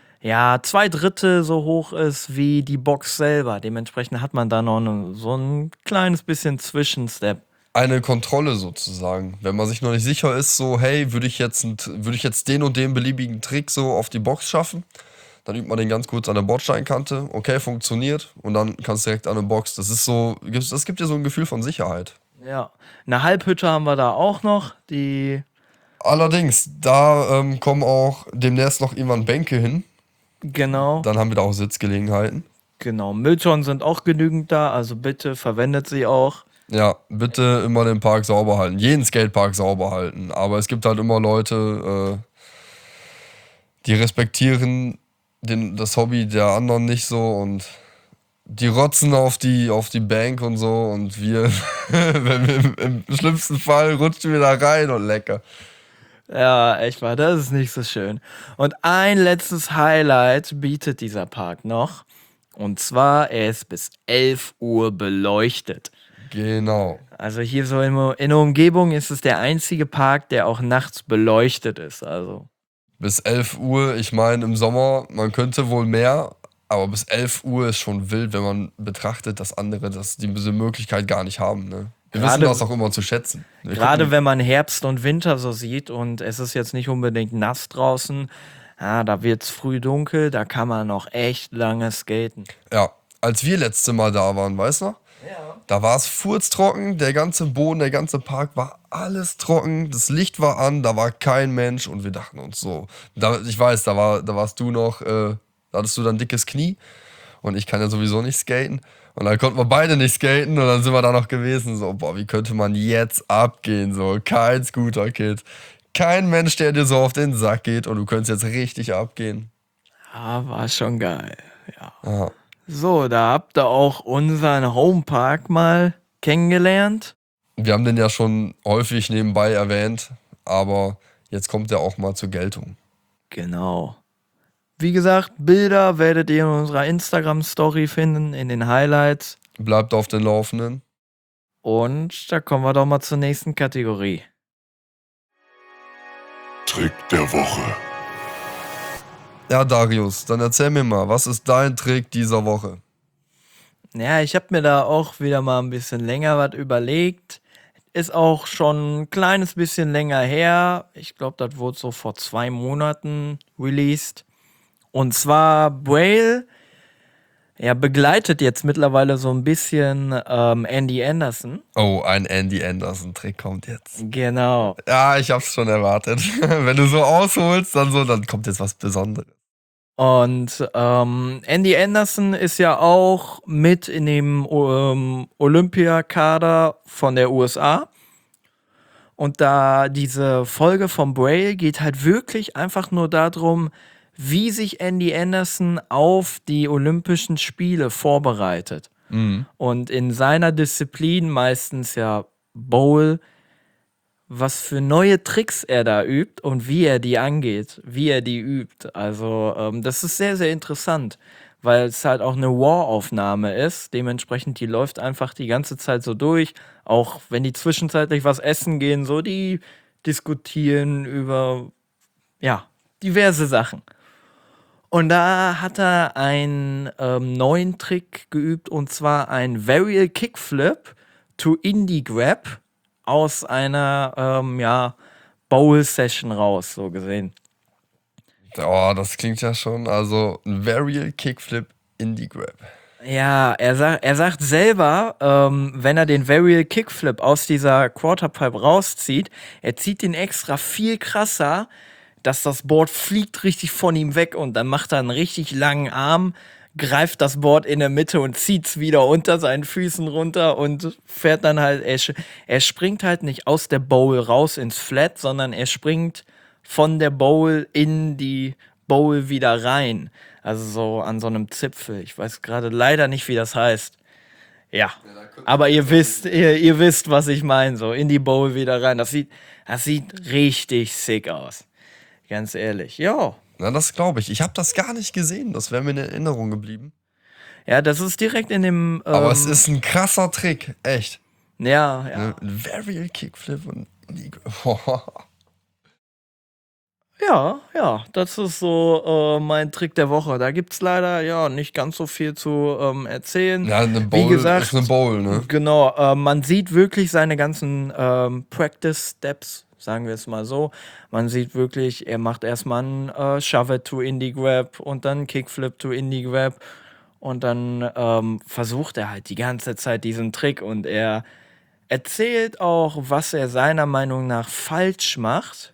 2/3 so hoch ist wie die Box selber. Dementsprechend hat man da noch so ein kleines bisschen Zwischenstep. Eine Kontrolle sozusagen. Wenn man sich noch nicht sicher ist, so, hey, würde ich jetzt den und den beliebigen Trick so auf die Box schaffen, dann übt man den ganz kurz an der Bordsteinkante. Okay, funktioniert. Und dann kannst du direkt an eine Box. Das gibt dir so ein Gefühl von Sicherheit. Ja, eine Halbhütte haben wir da auch noch. Allerdings, da kommen auch demnächst noch irgendwann Bänke hin. Genau. Dann haben wir da auch Sitzgelegenheiten. Genau, Mülltonnen sind auch genügend da, also bitte verwendet sie auch. Ja, bitte immer den Park sauber halten. Jeden Skatepark sauber halten. Aber es gibt halt immer Leute, die respektieren das Hobby der anderen nicht so und die rotzen auf die Bank und so und wir, wenn wir im schlimmsten Fall rutschen wir da rein und lecker. Ja, echt mal, das ist nicht so schön. Und ein letztes Highlight bietet dieser Park noch. Und zwar, er ist bis 11 Uhr beleuchtet. Genau. Also hier so in der Umgebung ist es der einzige Park, der auch nachts beleuchtet ist. Also Bis 11 Uhr, ich meine im Sommer, man könnte wohl mehr, aber bis 11 Uhr ist schon wild, wenn man betrachtet, dass andere diese Möglichkeit gar nicht haben. Ne? Wir wissen Gerade- das auch immer zu schätzen. Wir gerade gucken- wenn man Herbst und Winter so sieht und es ist jetzt nicht unbedingt nass draußen, da wird es früh dunkel, da kann man noch echt lange skaten. Ja, als wir letzte Mal da waren, weißt du noch? Ja. Da war es furztrocken, der ganze Boden, der ganze Park war alles trocken, das Licht war an, da war kein Mensch und wir dachten uns so, ich weiß, da warst du noch, da hattest du dann dickes Knie und ich kann ja sowieso nicht skaten und dann konnten wir beide nicht skaten und dann sind wir da noch gewesen, so, boah, wie könnte man jetzt abgehen, so, kein Scooter-Kid, kein Mensch, der dir so auf den Sack geht und du könntest jetzt richtig abgehen. Ja, war schon geil. Ja. Ja. So, da habt ihr auch unseren Homepark mal kennengelernt. Wir haben den ja schon häufig nebenbei erwähnt, aber jetzt kommt er auch mal zur Geltung. Genau. Wie gesagt, Bilder werdet ihr in unserer Instagram-Story finden, in den Highlights. Bleibt auf den Laufenden. Und da kommen wir doch mal zur nächsten Kategorie. Trick der Woche. Ja, Darius, dann erzähl mir mal, was ist dein Trick dieser Woche? Ja, ich habe mir da auch wieder mal ein bisschen länger was überlegt. ist auch schon ein kleines bisschen länger her. Ich glaube, das wurde so vor 2 Monaten released. Und zwar Braille, er begleitet jetzt mittlerweile so ein bisschen Andy Anderson. Oh, ein Andy Anderson-Trick kommt jetzt. Genau. Ja, ich hab's schon erwartet. Wenn du so ausholst, dann kommt jetzt was Besonderes. Und Andy Anderson ist ja auch mit in dem Olympiakader von der USA. Und da diese Folge von Braille geht halt wirklich einfach nur darum, wie sich Andy Anderson auf die Olympischen Spiele vorbereitet. Und in seiner Disziplin, meistens ja Bowl, was für neue Tricks er da übt und wie er die angeht, wie er die übt. Also das ist sehr, sehr interessant, weil es halt auch eine War-Aufnahme ist. Dementsprechend, die läuft einfach die ganze Zeit so durch. Auch wenn die zwischenzeitlich was essen gehen, so die diskutieren über, ja, diverse Sachen. Und da hat er einen neuen Trick geübt, und zwar ein Varial Kickflip to Indie Grab aus einer Bowl-Session raus, so gesehen. Oh, das klingt ja schon, also ein Varial Kickflip Indie Grab. Ja, er sagt selber, wenn er den Varial Kickflip aus dieser Quarterpipe rauszieht, er zieht den extra viel krasser, dass das Board fliegt richtig von ihm weg und dann macht er einen richtig langen Arm, greift das Board in der Mitte und zieht's wieder unter seinen Füßen runter und fährt dann halt, er springt halt nicht aus der Bowl raus ins Flat, sondern er springt von der Bowl in die Bowl wieder rein. Also so an so einem Zipfel. Ich weiß gerade leider nicht, wie das heißt. Ja, aber ihr wisst, was ich meine, so in die Bowl wieder rein. Das sieht richtig sick aus. Ganz ehrlich, ja. Na, das glaube ich. Ich habe das gar nicht gesehen. Das wäre mir in Erinnerung geblieben. Ja, das ist direkt in dem. Aber es ist ein krasser Trick. Echt. Ja. Ein Varial Kickflip und Ja, das ist so mein Trick der Woche. Da gibt's leider nicht ganz so viel zu erzählen. Ja, eine Bowl Wie gesagt, ist eine Bowl, ne? Genau, man sieht wirklich seine ganzen Practice-Steps, sagen wir es mal so. Man sieht wirklich, er macht erstmal einen Shove-It to Indie Grab und dann Kickflip to Indie Grab und dann versucht er halt die ganze Zeit diesen Trick und er erzählt auch, was er seiner Meinung nach falsch macht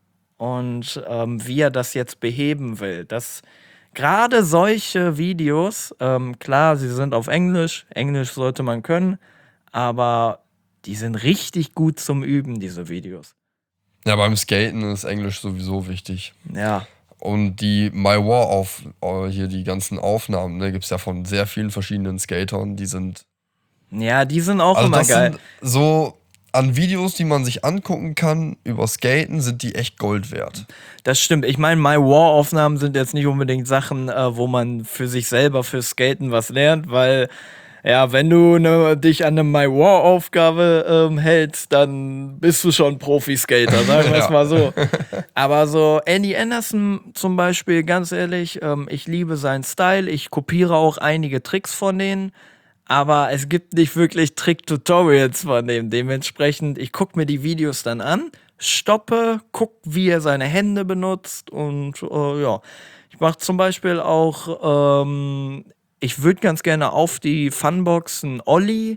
und wie er das jetzt beheben will. Das gerade solche Videos, klar, sie sind auf Englisch sollte man können, aber die sind richtig gut zum Üben, diese Videos. Ja, beim Skaten ist Englisch sowieso wichtig. Ja. Und die My War hier die ganzen Aufnahmen, ne, gibt es ja von sehr vielen verschiedenen Skatern, die sind. Ja, die sind auch Also immer das geil. sind so an Videos, die man sich angucken kann über Skaten, sind die echt Gold wert. Das stimmt. Ich meine, My War-Aufnahmen sind jetzt nicht unbedingt Sachen, wo man für sich selber für Skaten was lernt, weil ja, wenn du dich an eine My War-Aufgabe hältst, dann bist du schon Profi-Skater, sagen wir es Ja. mal so. Aber so Andy Anderson zum Beispiel, ganz ehrlich, ich liebe seinen Style. Ich kopiere auch einige Tricks von denen, aber es gibt nicht wirklich Trick-Tutorials von dem. Dementsprechend, ich gucke mir die Videos dann an, stoppe, guck, wie er seine Hände benutzt und ja. Ich mache zum Beispiel auch ich würde ganz gerne auf die Funbox einen Ollie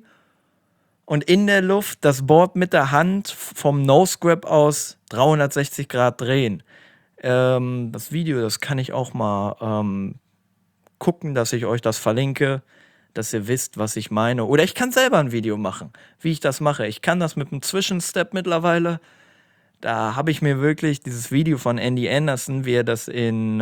und in der Luft das Board mit der Hand vom Nose-Grab aus 360 Grad drehen. Das Video, das kann ich auch mal gucken, dass ich euch das verlinke, dass ihr wisst, was ich meine. Oder ich kann selber ein Video machen, wie ich das mache. Ich kann das mit einem Zwischenstep mittlerweile. Da habe ich mir wirklich dieses Video von Andy Anderson, wie er das im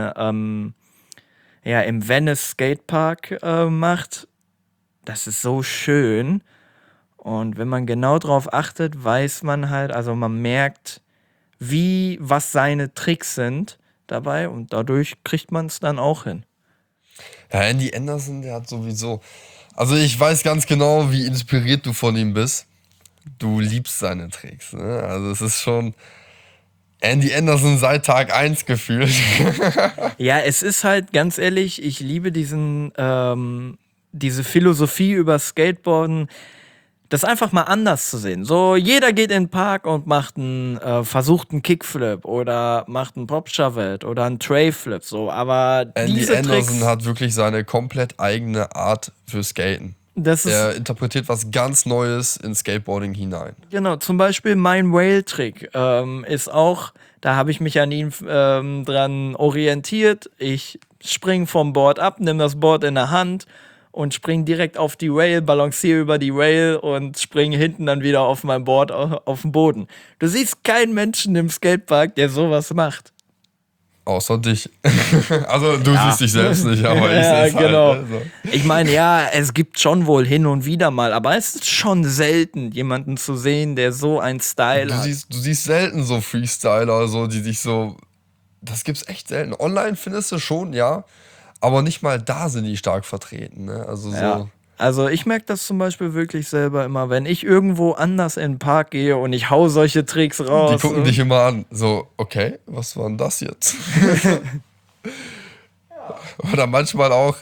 Venice Skatepark macht. Das ist so schön. Und wenn man genau drauf achtet, weiß man halt, also man merkt, was seine Tricks sind dabei und dadurch kriegt man es dann auch hin. Ja, Andy Anderson, der hat sowieso. Also ich weiß ganz genau, wie inspiriert du von ihm bist. Du liebst seine Tricks, ne? Also es ist schon Andy Anderson seit Tag 1 gefühlt. Ja, es ist halt, ganz ehrlich, ich liebe diese Philosophie über Skateboarden. das einfach mal anders zu sehen. So, jeder geht in den Park und macht versucht einen Kickflip oder macht einen Popshovel oder einen Trayflip, so, aber Andy diese Anderson Tricks, hat wirklich seine komplett eigene Art für Skaten. das ist, Er interpretiert was ganz Neues in Skateboarding hinein. genau, zum Beispiel mein Whale-Trick ist auch, da habe ich mich an ihm dran orientiert. Ich spring vom Board ab, nehme das Board in der Hand und spring direkt auf die Rail, balanciere über die Rail und springe hinten dann wieder auf mein Board auf den Boden. Du siehst keinen Menschen im Skatepark, der sowas macht. Außer dich. Also du siehst dich selbst nicht, aber ich Ja, sehe es genau. halt. Ne? So. Ich meine, ja, es gibt schon wohl hin und wieder mal, aber es ist schon selten, jemanden zu sehen, der so einen Style Du hat. siehst selten so Freestyler, so, die sich so. Das gibt's echt selten. Online findest du schon, ja. Aber nicht mal da sind die stark vertreten. Ne? Also so. Ja. Also ich merke das zum Beispiel wirklich selber immer, wenn ich irgendwo anders in den Park gehe und ich hau solche Tricks raus. Die gucken dich immer an. So, okay, was war denn das jetzt? Oder manchmal auch,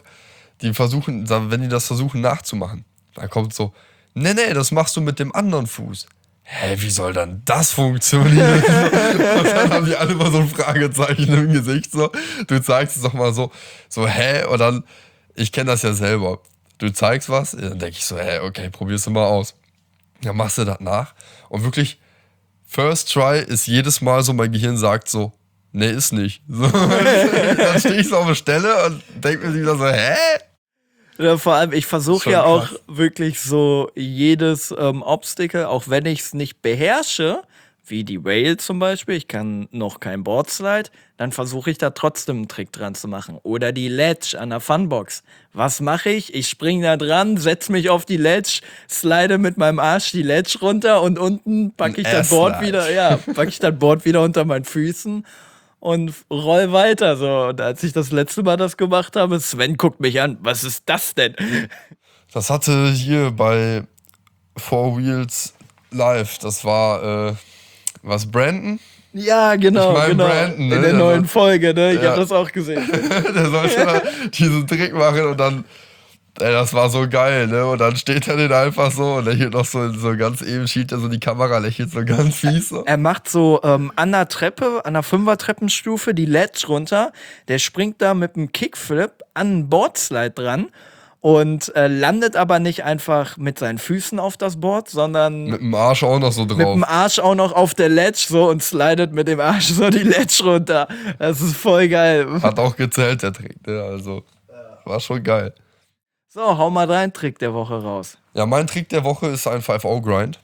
wenn die das versuchen nachzumachen, dann kommt so, nee, das machst du mit dem anderen Fuß. Hä, wie soll dann das funktionieren? Und dann haben die alle immer so ein Fragezeichen im Gesicht. So. Du zeigst es doch mal so, hä? Und dann, ich kenne das ja selber. Du zeigst was, dann denke ich so, hä, okay, probier's mal aus. Dann machst du das nach. Und wirklich, First Try ist jedes Mal so, mein Gehirn sagt so, nee, ist nicht. So, dann stehe ich so auf der Stelle und denke mir wieder so, hä? Ja, vor allem, ich versuche Schon ja auch krass. wirklich so jedes Obstacle, auch wenn ich es nicht beherrsche, wie die Rail zum Beispiel, ich kann noch kein Boardslide, dann versuche ich da trotzdem einen Trick dran zu machen. Oder die Ledge an der Funbox. Was mache ich? Ich springe da dran, setze mich auf die Ledge, slide mit meinem Arsch die Ledge runter und unten packe ich das Board Airslide. packe ich das Board wieder unter meinen Füßen und roll weiter. So. Und als ich das letzte Mal das gemacht habe, Sven guckt mich an, was ist das denn? Das hatte hier bei Four Wheels Live, das war, was, Brandon? Ja, genau, Ich mein genau. Brandon, ne? In der Der neuen soll- Folge, ne? Ich Ja. habe das auch gesehen. Der sollte da diesen Trick machen und dann, ey, das war so geil, ne? Und dann steht er den einfach so und lächelt noch so ganz eben, schiebt er so die Kamera, lächelt so ganz fies. So. Er macht so an der Treppe, an der Fünfer-Treppenstufe die Ledge runter. Der springt da mit einem Kickflip an einen Boardslide dran und landet aber nicht einfach mit seinen Füßen auf das Board, sondern Mit dem Arsch auch noch so mit drauf. dem Arsch auch noch auf der Ledge so und slidet mit dem Arsch so die Ledge runter. Das ist voll geil. Hat auch gezählt, der Trick, ne? Also, war schon geil. So, hau mal deinen Trick der Woche raus. Ja, mein Trick der Woche ist ein 5-0-Grind.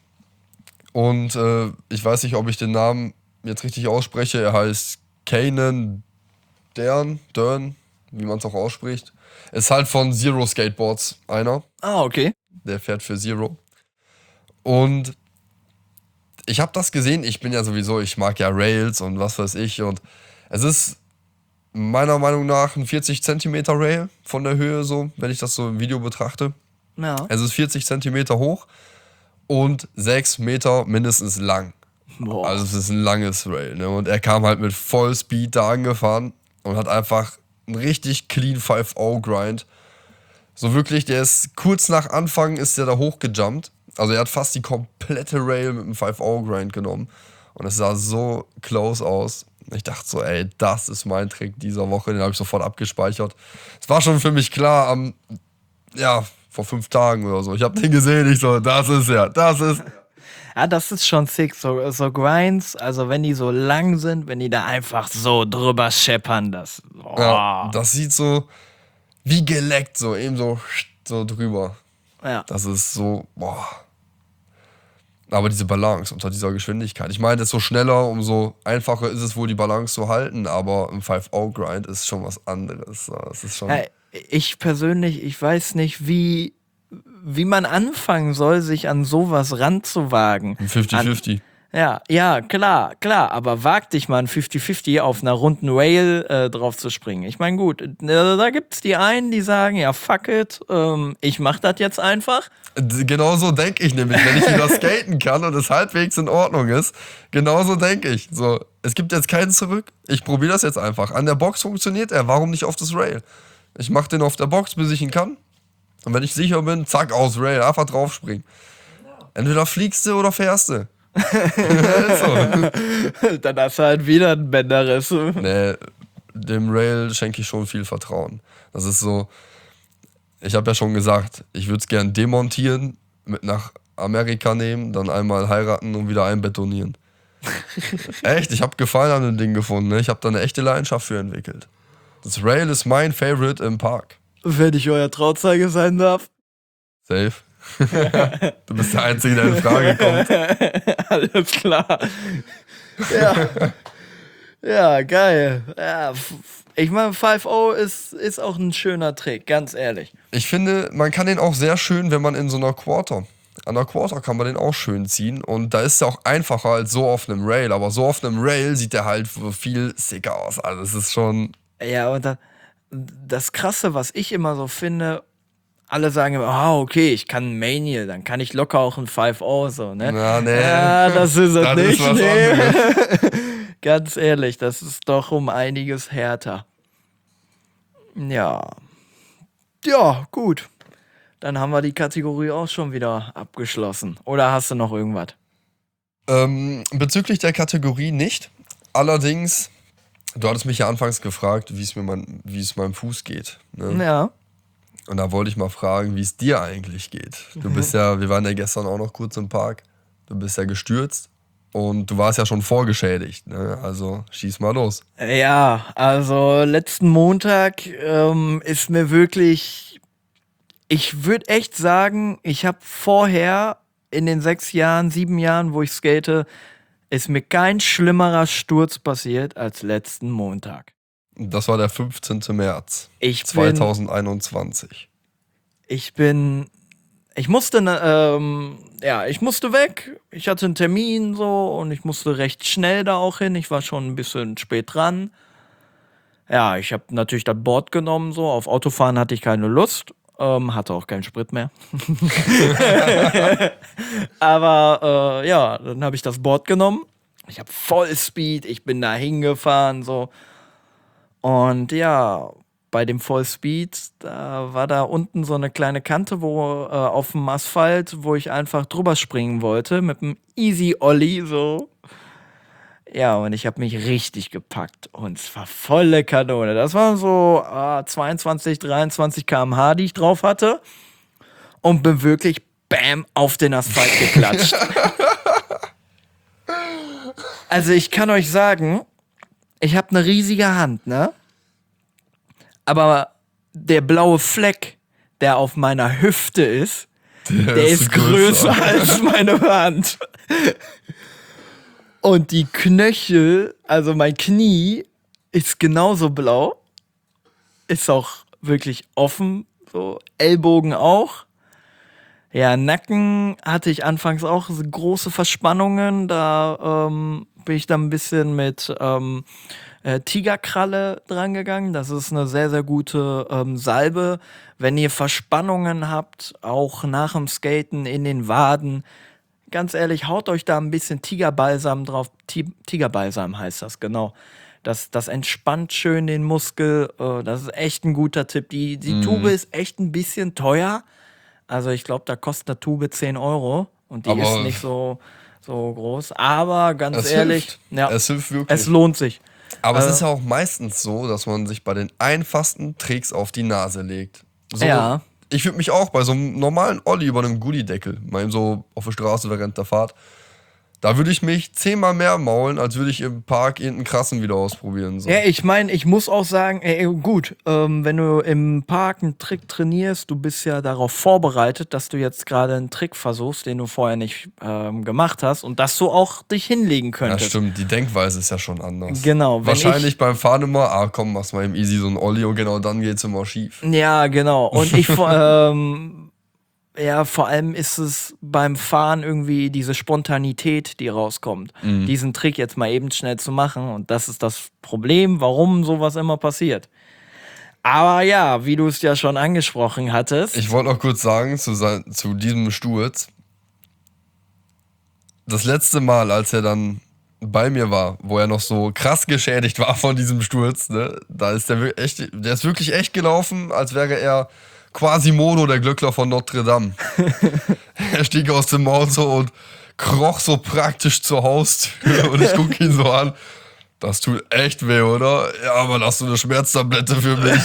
Und ich weiß nicht, ob ich den Namen jetzt richtig ausspreche. Er heißt Kanan Dern, wie man es auch ausspricht. Ist halt von Zero Skateboards einer. Ah, okay. Der fährt für Zero. Und ich habe das gesehen. Ich mag ja Rails und was weiß ich. Und es ist meiner Meinung nach ein 40 Zentimeter Rail von der Höhe so, wenn ich das so im Video betrachte. Ja. Es ist 40 Zentimeter hoch und 6 Meter mindestens lang. Boah. Also es ist ein langes Rail. Ne? Und er kam halt mit Vollspeed da angefahren und hat einfach einen richtig clean 5-0-Grind. So wirklich, der ist kurz nach Anfang ist der da hochgejumpt. Also er hat fast die komplette Rail mit einem 5-0-Grind genommen. Und es sah so close aus. Ich dachte so, ey, das ist mein Trick dieser Woche. Den habe ich sofort abgespeichert. Es war schon für mich klar, vor 5 Tagen oder so. Ich habe den gesehen, ich so, das ist. Ja, das ist schon sick. So Grinds, also wenn die so lang sind, wenn die da einfach so drüber scheppern, das. Oh. Ja, das sieht so wie geleckt, so eben so drüber. Ja. Das ist so, boah. Aber diese Balance unter dieser Geschwindigkeit. Ich meine, desto schneller, umso einfacher ist es wohl, die Balance zu halten. Aber ein 5-0-Grind ist schon was anderes. Das ist schon. Ich persönlich, ich weiß nicht, wie man anfangen soll, sich an sowas ranzuwagen. Ein 50-50. Ja, klar, aber wag dich mal ein 50-50 auf einer runden Rail drauf zu springen. Ich meine, gut, da gibt's die einen, die sagen, ja, fuck it, ich mach das jetzt einfach. Genauso denke ich nämlich, wenn ich wieder skaten kann und es halbwegs in Ordnung ist. Genauso denke ich. So, es gibt jetzt keinen zurück. Ich probiere das jetzt einfach. An der Box funktioniert er. Warum nicht auf das Rail? Ich mache den auf der Box, bis ich ihn kann. Und wenn ich sicher bin, zack, aus Rail. Einfach draufspringen. Entweder fliegst du oder fährst du. So. Dann hast du halt wieder einen Bänderriss. Nee, dem Rail schenke ich schon viel Vertrauen. Das ist so, ich habe ja schon gesagt, ich würde es gern demontieren, mit nach Amerika nehmen, dann einmal heiraten und wieder einbetonieren. Echt, ich habe Gefallen an dem Ding gefunden. Ne? Ich habe da eine echte Leidenschaft für entwickelt. Das Rail ist mein Favorite im Park. Wenn ich euer Trauzeuge sein darf. Safe. Du bist der Einzige, der in Frage kommt. Alles klar. Ja. Ja, geil. Ja, ich meine, 5-0 ist auch ein schöner Trick, ganz ehrlich. Ich finde, man kann den auch sehr schön, wenn man in so einer Quarter. An der Quarter kann man den auch schön ziehen. Und da ist es auch einfacher als so auf einem Rail. Aber so auf einem Rail sieht der halt viel sicker aus. Also das ist schon... Ja, und das Krasse, was ich immer so finde, alle sagen immer, okay, ich kann ein Maniel, dann kann ich locker auch ein 5-0, so, ne? Ja, nee. Ja, das ist es Das nicht, ist was nee. anderes. Ganz ehrlich, das ist doch um einiges härter. Ja. Ja, gut. Dann haben wir die Kategorie auch schon wieder abgeschlossen. Oder hast du noch irgendwas? Bezüglich der Kategorie nicht. Allerdings, du hattest mich ja anfangs gefragt, wie es meinem Fuß geht. Ne? Ja. Und da wollte ich mal fragen, wie es dir eigentlich geht. Du bist ja, wir waren ja gestern auch noch kurz im Park. Du bist ja gestürzt und du warst ja schon vorgeschädigt. Ne? Also schieß mal los. Ja, also letzten Montag ist mir wirklich, ich würde echt sagen, ich habe vorher in den 7 Jahren, wo ich skate, ist mir kein schlimmerer Sturz passiert als letzten Montag. Das war der 15. März Ich 2021. Ich musste weg. Ich hatte einen Termin so und ich musste recht schnell da auch hin. Ich war schon ein bisschen spät dran. Ja, ich habe natürlich das Board genommen so. Auf Autofahren hatte ich keine Lust. Hatte auch keinen Sprit mehr. Aber ja, dann habe ich das Board genommen. Ich habe Vollspeed, ich bin da hingefahren so. Und ja, bei dem Vollspeed, da war da unten so eine kleine Kante, wo auf dem Asphalt, wo ich einfach drüber springen wollte, mit einem Easy Ollie so. Ja, und ich habe mich richtig gepackt und es war volle Kanone. Das waren so 22, 23 km/h, die ich drauf hatte und bin wirklich bam auf den Asphalt geklatscht. Also ich kann euch sagen, ich habe eine riesige Hand, ne? Aber der blaue Fleck, der auf meiner Hüfte ist, der ist größer als meine Hand. Und die Knöchel, also mein Knie, ist genauso blau. Ist auch wirklich offen, so Ellbogen auch. Ja, Nacken hatte ich anfangs auch große Verspannungen. Da bin ich dann ein bisschen mit Tigerkralle drangegangen. Das ist eine sehr, sehr gute Salbe. Wenn ihr Verspannungen habt, auch nach dem Skaten in den Waden, ganz ehrlich, haut euch da ein bisschen Tigerbalsam drauf. Tigerbalsam heißt das, genau. Das entspannt schön den Muskel. Das ist echt ein guter Tipp. Die Tube ist echt ein bisschen teuer. Also ich glaube, da kostet eine Tube 10 Euro. Und die ist nicht so groß. Aber ganz ehrlich, ja, es hilft wirklich. Es lohnt sich. Aber es ist ja auch meistens so, dass man sich bei den einfachsten Tricks auf die Nase legt. So, Ja. Ich würde mich auch bei so einem normalen Olli über einem Gullideckel, mal eben so auf der Straße während der Fahrt, da würde ich mich 10-mal mehr maulen, als würde ich im Park irgendeinen krassen wieder ausprobieren. So. Ja, ich meine, ich muss auch sagen, gut, wenn du im Park einen Trick trainierst, du bist ja darauf vorbereitet, dass du jetzt gerade einen Trick versuchst, den du vorher nicht gemacht hast und dass du auch dich hinlegen Ja, könntest. stimmt, die Denkweise ist ja schon anders. Genau. wenn Wahrscheinlich beim Fahren immer, komm, mach's mal eben easy so ein Olli und genau dann geht's immer schief. Ja, genau. Und ja, vor allem ist es beim Fahren irgendwie diese Spontanität, die rauskommt. Diesen Trick jetzt mal eben schnell zu machen. Und das ist das Problem, warum sowas immer passiert. Aber ja, wie du es ja schon angesprochen hattest. Ich wollte noch kurz sagen, zu diesem Sturz, das letzte Mal, als er dann bei mir war, wo er noch so krass geschädigt war von diesem Sturz, ne, da ist der ist wirklich echt gelaufen, als wäre er Quasimodo, der Glöckler von Notre Dame. Er stieg aus dem Auto und kroch so praktisch zur Haustür und ich gucke ihn so an. Das tut echt weh, oder? Ja, aber hast du eine Schmerztablette für mich?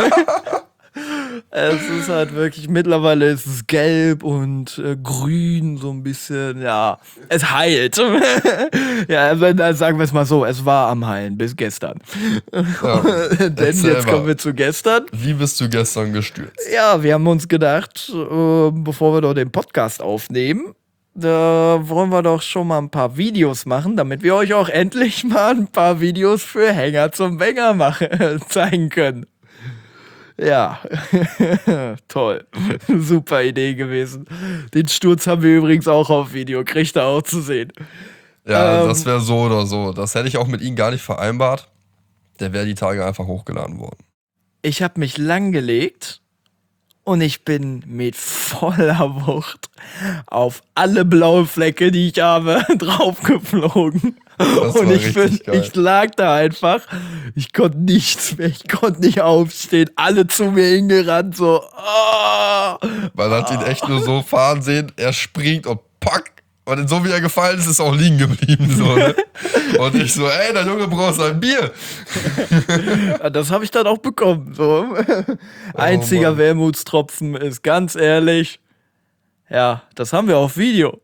Es ist halt wirklich, mittlerweile ist es gelb und grün, so ein bisschen, ja. Es heilt. Ja, sagen wir es mal so, es war am Heilen bis gestern. Ja, Denn erzähl jetzt mal. kommen wir zu gestern. Wie bist du gestern gestürzt? Ja, wir haben uns gedacht, bevor wir doch den Podcast aufnehmen, da wollen wir doch schon mal ein paar Videos machen, damit wir euch auch endlich mal ein paar Videos für Hänger zum Bänger zeigen können. Ja, toll. Super Idee gewesen. Den Sturz haben wir übrigens auch auf Video, kriegt ihr auch zu sehen. Ja, das wäre so oder so. Das hätte ich auch mit ihm gar nicht vereinbart. Der wäre die Tage einfach hochgeladen worden. Ich habe mich langgelegt und ich bin mit voller Wucht auf alle blaue Flecke, die ich habe, draufgeflogen. Das Und war ich richtig geil. ich lag da einfach. Ich konnte nichts mehr, ich konnte nicht aufstehen. Alle zu mir hingerannt, so. Oh. Man hat ihn echt nur so fahren sehen, er springt und pack. Und so wie er gefallen ist, ist er auch liegen geblieben. So, ne? Und ich so, ey, der Junge braucht ein Bier. Ja, das habe ich dann auch bekommen. So. Einziger Mann. Wermutstropfen ist ganz ehrlich. Ja, das haben wir auf Video.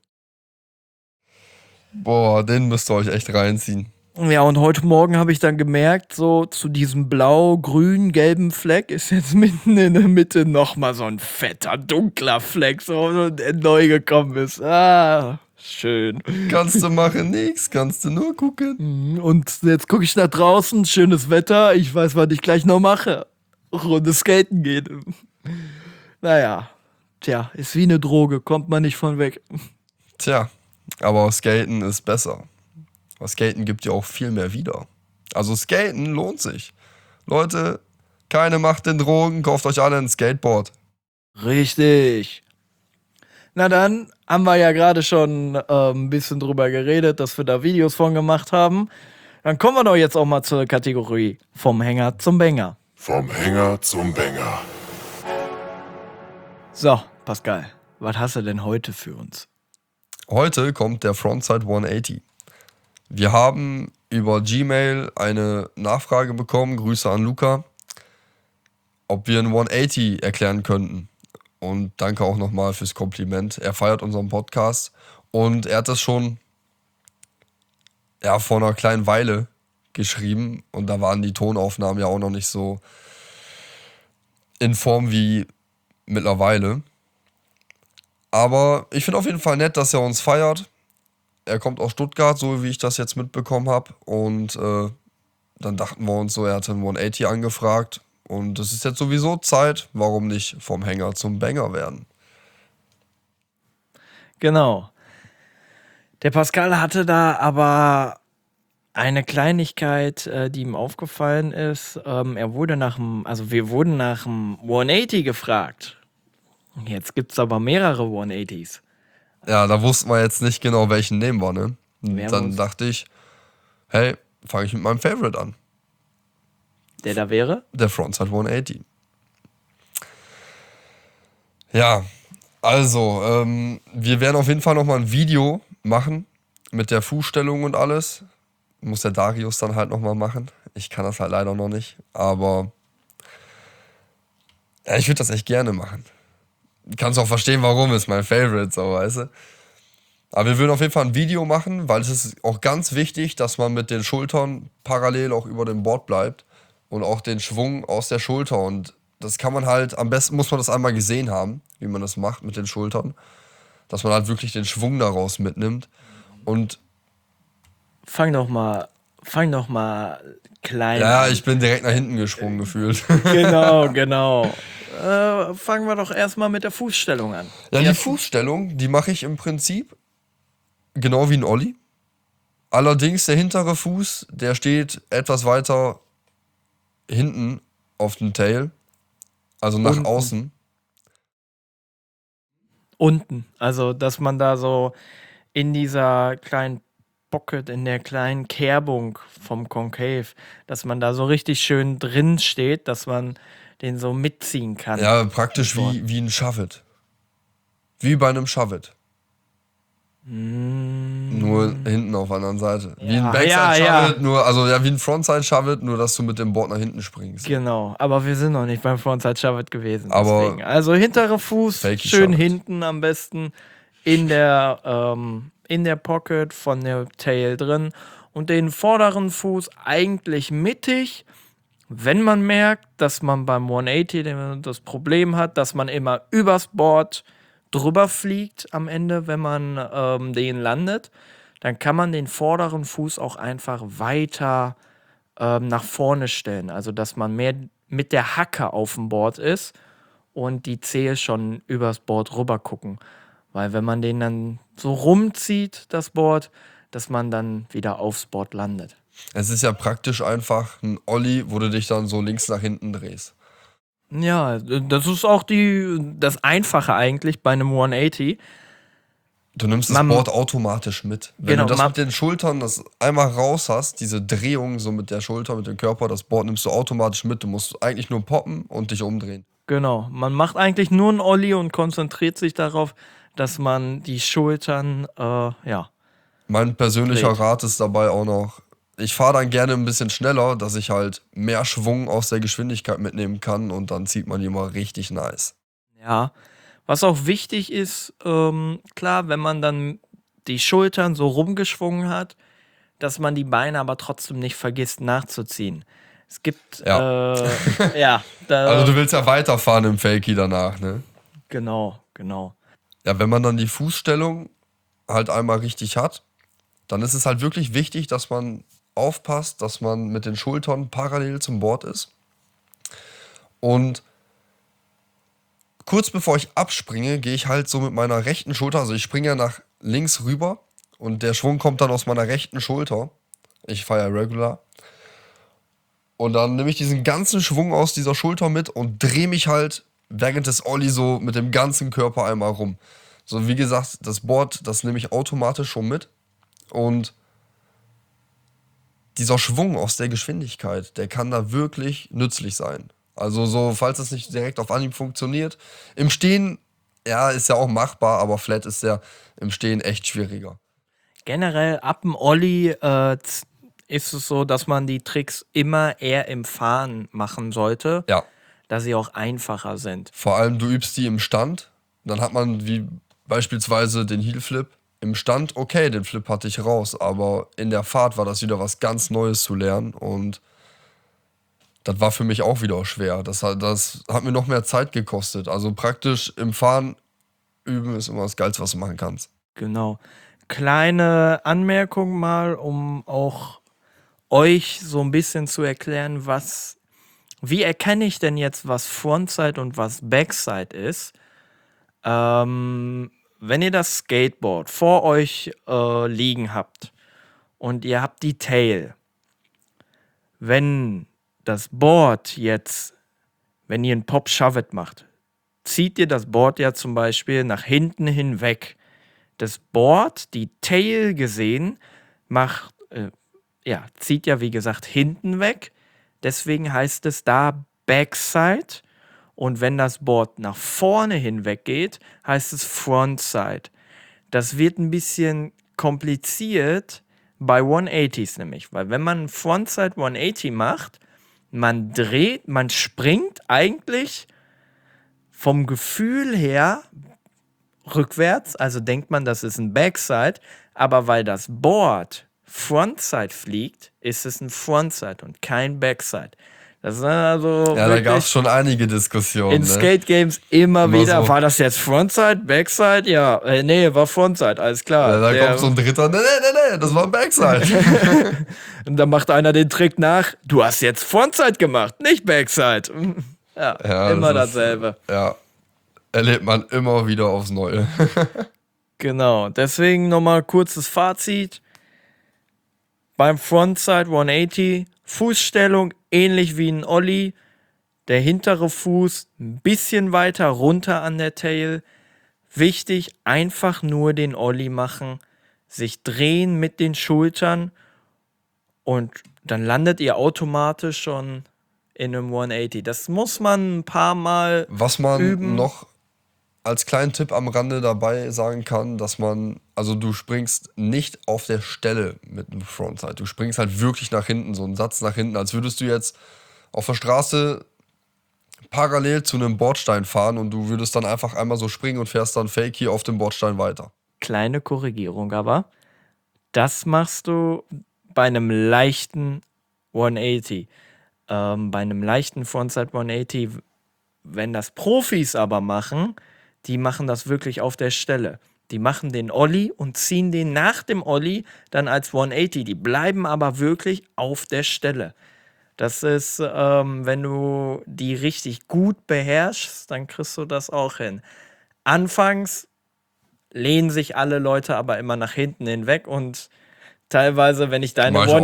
Boah, den müsst ihr euch echt reinziehen. Ja, und heute Morgen habe ich dann gemerkt, so zu diesem blau-grün-gelben Fleck ist jetzt mitten in der Mitte nochmal so ein fetter, dunkler Fleck, so, der neu gekommen ist. Ah, schön. Kannst du machen nix, kannst du nur gucken. Und jetzt gucke ich nach draußen, schönes Wetter, ich weiß, was ich gleich noch mache. Runde skaten gehen. Naja, tja, ist wie eine Droge, kommt man nicht von weg. Tja, aber Skaten ist besser. Aber Skaten gibt ja auch viel mehr wieder. Also Skaten lohnt sich. Leute, keine Macht in Drogen, kauft euch alle ein Skateboard. Richtig. Na dann haben wir ja gerade schon ein bisschen drüber geredet, dass wir da Videos von gemacht haben. Dann kommen wir doch jetzt auch mal zur Kategorie vom Hänger zum Bänger. Vom Hänger zum Bänger. So, Pascal, was hast du denn heute für uns? Heute kommt der Frontside 180. Wir haben über Gmail eine Nachfrage bekommen, Grüße an Luca, ob wir ein 180 erklären könnten. Und danke auch nochmal fürs Kompliment. Er feiert unseren Podcast und er hat das schon vor einer kleinen Weile geschrieben und da waren die Tonaufnahmen ja auch noch nicht so in Form wie mittlerweile. Aber ich finde auf jeden Fall nett, dass er uns feiert. Er kommt aus Stuttgart, so wie ich das jetzt mitbekommen habe. Und dann dachten wir uns so, er hatte ein 180 angefragt. Und es ist jetzt sowieso Zeit, warum nicht vom Hänger zum Banger werden? Genau. Der Pascal hatte da aber eine Kleinigkeit, die ihm aufgefallen ist. Wir wurden nach dem 180 gefragt. Jetzt gibt es aber mehrere 180s. Ja, da wussten wir jetzt nicht genau, welchen nehmen wir, ne? Und Wer dann muss- dachte ich, hey, fange ich mit meinem Favorite an. Der da wäre? Der Frontside 180. Ja, also, wir werden auf jeden Fall nochmal ein Video machen mit der Fußstellung und alles. Muss der Darius dann halt nochmal machen. Ich kann das halt leider noch nicht, aber ja, ich würde das echt gerne machen. Kannst auch verstehen, warum, ist mein Favorite, so, weißt du. Aber wir würden auf jeden Fall ein Video machen, weil es ist auch ganz wichtig, dass man mit den Schultern parallel auch über dem Board bleibt und auch den Schwung aus der Schulter. Und das kann man halt, am besten muss man das einmal gesehen haben, wie man das macht mit den Schultern, dass man halt wirklich den Schwung daraus mitnimmt. Und Fang doch mal klein ja, an. ich bin direkt nach hinten gesprungen gefühlt. Genau. Fangen wir doch erstmal mit der Fußstellung an. Ja, die Fußstellung, die mache ich im Prinzip genau wie ein Olli. Allerdings der hintere Fuß, der steht etwas weiter hinten auf dem Tail, also nach Unten. außen. Unten. Also, dass man da so in dieser kleinen Pocket, in der kleinen Kerbung vom Concave, dass man da so richtig schön drin steht, dass man den so mitziehen kann. Ja, praktisch wie ein Shove-It. Wie bei einem Shove-It. Nur hinten auf der anderen Seite. Wie ein Backside-Shove-It, nur, also ja, wie ein Frontside-Shove-It, nur dass du mit dem Board nach hinten springst. Genau, aber wir sind noch nicht beim Frontside Shove-It gewesen. Aber deswegen. Also hintere Fuß, Fakey schön Shove-It. hinten am besten in der Pocket von der Tail drin und den vorderen Fuß eigentlich mittig. Wenn man merkt, dass man beim 180 das Problem hat, dass man immer übers Board drüber fliegt am Ende, wenn man den landet, dann kann man den vorderen Fuß auch einfach weiter nach vorne stellen. Also, dass man mehr mit der Hacke auf dem Board ist und die Zehe schon übers Board rüber gucken. Weil wenn man den dann so rumzieht, das Board, dass man dann wieder aufs Board landet. Es ist ja praktisch einfach ein Ollie, wo du dich dann so links nach hinten drehst. Ja, das ist auch das Einfache eigentlich bei einem 180. Du nimmst das Board automatisch mit. Wenn Genau, du das mit den Schultern das einmal raus hast, diese Drehung so mit der Schulter, mit dem Körper, das Board nimmst du automatisch mit. Du musst eigentlich nur poppen und dich umdrehen. Genau, man macht eigentlich nur einen Ollie und konzentriert sich darauf, dass man die Schultern, Mein persönlicher dreht. Rat ist dabei auch noch, ich fahre dann gerne ein bisschen schneller, dass ich halt mehr Schwung aus der Geschwindigkeit mitnehmen kann und dann zieht man die mal richtig nice. Ja, was auch wichtig ist, klar, wenn man dann die Schultern so rumgeschwungen hat, dass man die Beine aber trotzdem nicht vergisst nachzuziehen. Es gibt, Ja. da, Also du willst ja weiterfahren im Fakey danach, ne? genau. Ja, wenn man dann die Fußstellung halt einmal richtig hat, dann ist es halt wirklich wichtig, dass man aufpasst, dass man mit den Schultern parallel zum Board ist. Und kurz bevor ich abspringe, gehe ich halt so mit meiner rechten Schulter, also ich springe ja nach links rüber und der Schwung kommt dann aus meiner rechten Schulter. Ich fahre ja Regular. Und dann nehme ich diesen ganzen Schwung aus dieser Schulter mit und drehe mich halt während des Ollie so mit dem ganzen Körper einmal rum. So wie gesagt, das Board, das nehme ich automatisch schon mit. Und dieser Schwung aus der Geschwindigkeit, der kann da wirklich nützlich sein. Also so, falls es nicht direkt auf Anhieb funktioniert. Im Stehen, ja, ist ja auch machbar, aber Flat ist ja im Stehen echt schwieriger. Generell ab dem Ollie ist es so, dass man die Tricks immer eher im Fahren machen sollte, Ja, da sie auch einfacher sind. vor allem du übst die im Stand, dann hat man wie beispielsweise den Heel Flip im Stand, okay, den Flip hatte ich raus, aber in der Fahrt war das wieder was ganz Neues zu lernen und das war für mich auch wieder schwer. Das hat mir noch mehr Zeit gekostet. Also praktisch im Fahren üben ist immer das Geilste, was du machen kannst. Genau. Kleine Anmerkung mal, um auch euch so ein bisschen zu erklären, wie erkenne ich denn jetzt, was Frontside und was Backside ist? Wenn ihr das Skateboard vor euch liegen habt und ihr habt die Tail, wenn das Board jetzt, wenn ihr einen Pop-Shove-It macht, zieht ihr das Board ja zum Beispiel nach hinten hinweg. Das Board, die Tail gesehen, zieht ja wie gesagt hinten weg. Deswegen heißt es da Backside. Und wenn das Board nach vorne hinweg geht, heißt es Frontside. Das wird ein bisschen kompliziert bei 180s nämlich. Weil wenn man Frontside 180 macht, man springt eigentlich vom Gefühl her rückwärts, also denkt man, das ist ein Backside, aber weil das Board Frontside fliegt, ist es ein Frontside und kein Backside. Das ist also Ja, da gab es schon einige Diskussionen. in Skate Games immer Immer wieder, so. war das jetzt Frontside, Backside? Ja, nee, war Frontside, alles klar. Ja, da kommt so ein Dritter, nee, das war ein Backside. Und dann macht einer den Trick nach, du hast jetzt Frontside gemacht, nicht Backside. Ja, immer das ist- dasselbe. Ja, erlebt man immer wieder aufs Neue. Genau, deswegen nochmal kurzes Fazit. Beim Frontside 180, Fußstellung ähnlich wie ein Ollie. Der hintere Fuß ein bisschen weiter runter an der Tail. Wichtig, einfach nur den Ollie machen, sich drehen mit den Schultern und dann landet ihr automatisch schon in einem 180. Das muss man ein paar Mal Was man üben. noch als kleinen Tipp am Rande dabei sagen kann, dass also du springst nicht auf der Stelle mit einem Frontside. Du springst halt wirklich nach hinten, so einen Satz nach hinten, als würdest du jetzt auf der Straße parallel zu einem Bordstein fahren und du würdest dann einfach einmal so springen und fährst dann Fakie auf dem Bordstein weiter. Kleine Korrigierung aber. Das machst du bei einem leichten 180. Bei einem leichten Frontside 180, wenn das Profis aber machen, die machen das wirklich auf der Stelle. Die machen den Ollie und ziehen den nach dem Ollie dann als 180. Die bleiben aber wirklich auf der Stelle. Das ist, wenn du die richtig gut beherrschst, dann kriegst du das auch hin. Anfangs lehnen sich alle Leute aber immer nach hinten hinweg und teilweise, wenn ich deine Mach ich auch.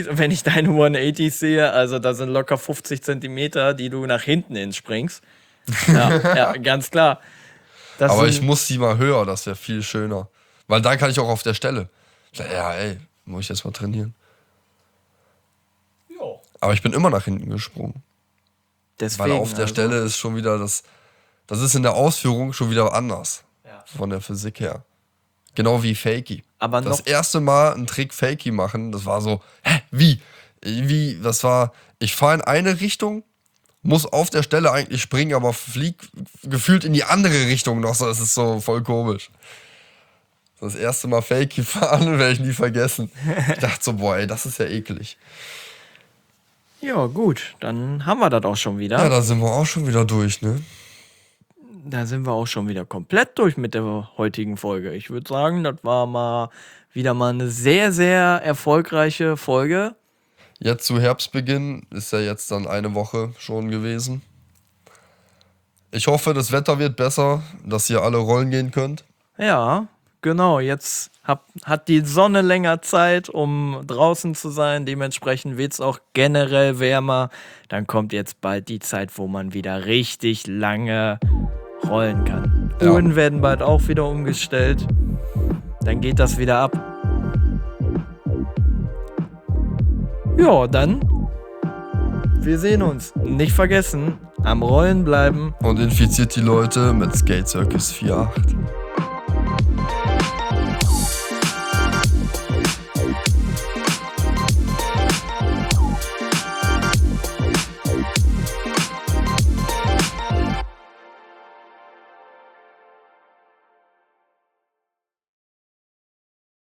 180s sehe, also da sind locker 50 Zentimeter, die du nach hinten hin springst. Ja, ganz klar. Das Aber sind- ich muss die mal höher, das wäre viel schöner. Weil dann kann ich auch auf der Stelle. Ja, ey, muss ich jetzt mal trainieren. Aber ich bin immer nach hinten gesprungen. Deswegen, Weil auf der also, Stelle ist schon wieder das ist in der Ausführung schon wieder anders. Ja. Von der Physik her. Genau wie Fakie. Aber Das noch, erste Mal einen Trick Fakie machen, das war so, wie? Das war, ich fahre in eine Richtung, muss auf der Stelle eigentlich springen, aber flieg gefühlt in die andere Richtung noch. Das ist so voll komisch. Das erste Mal Fakie fahren werde ich nie vergessen. Ich dachte so, boah, ey, das ist ja eklig. ja gut, dann haben wir das auch schon wieder. Ja, da sind wir auch schon wieder durch, ne? Da sind wir auch schon wieder komplett durch mit der heutigen Folge. Ich würde sagen, das war wieder mal eine sehr, sehr erfolgreiche Folge. Jetzt zu Herbstbeginn ist ja jetzt dann eine Woche schon gewesen. Ich hoffe, das Wetter wird besser, dass ihr alle rollen gehen könnt. Ja, genau. Jetzt hat die Sonne länger Zeit, um draußen zu sein. Dementsprechend wird es auch generell wärmer. Dann kommt jetzt bald die Zeit, wo man wieder richtig lange rollen kann. Ja. Uhren werden bald auch wieder umgestellt. Dann geht das wieder ab. Ja, dann. Wir sehen uns. Nicht vergessen, am Rollen bleiben. Und infiziert die Leute mit Skate Circus 4.8.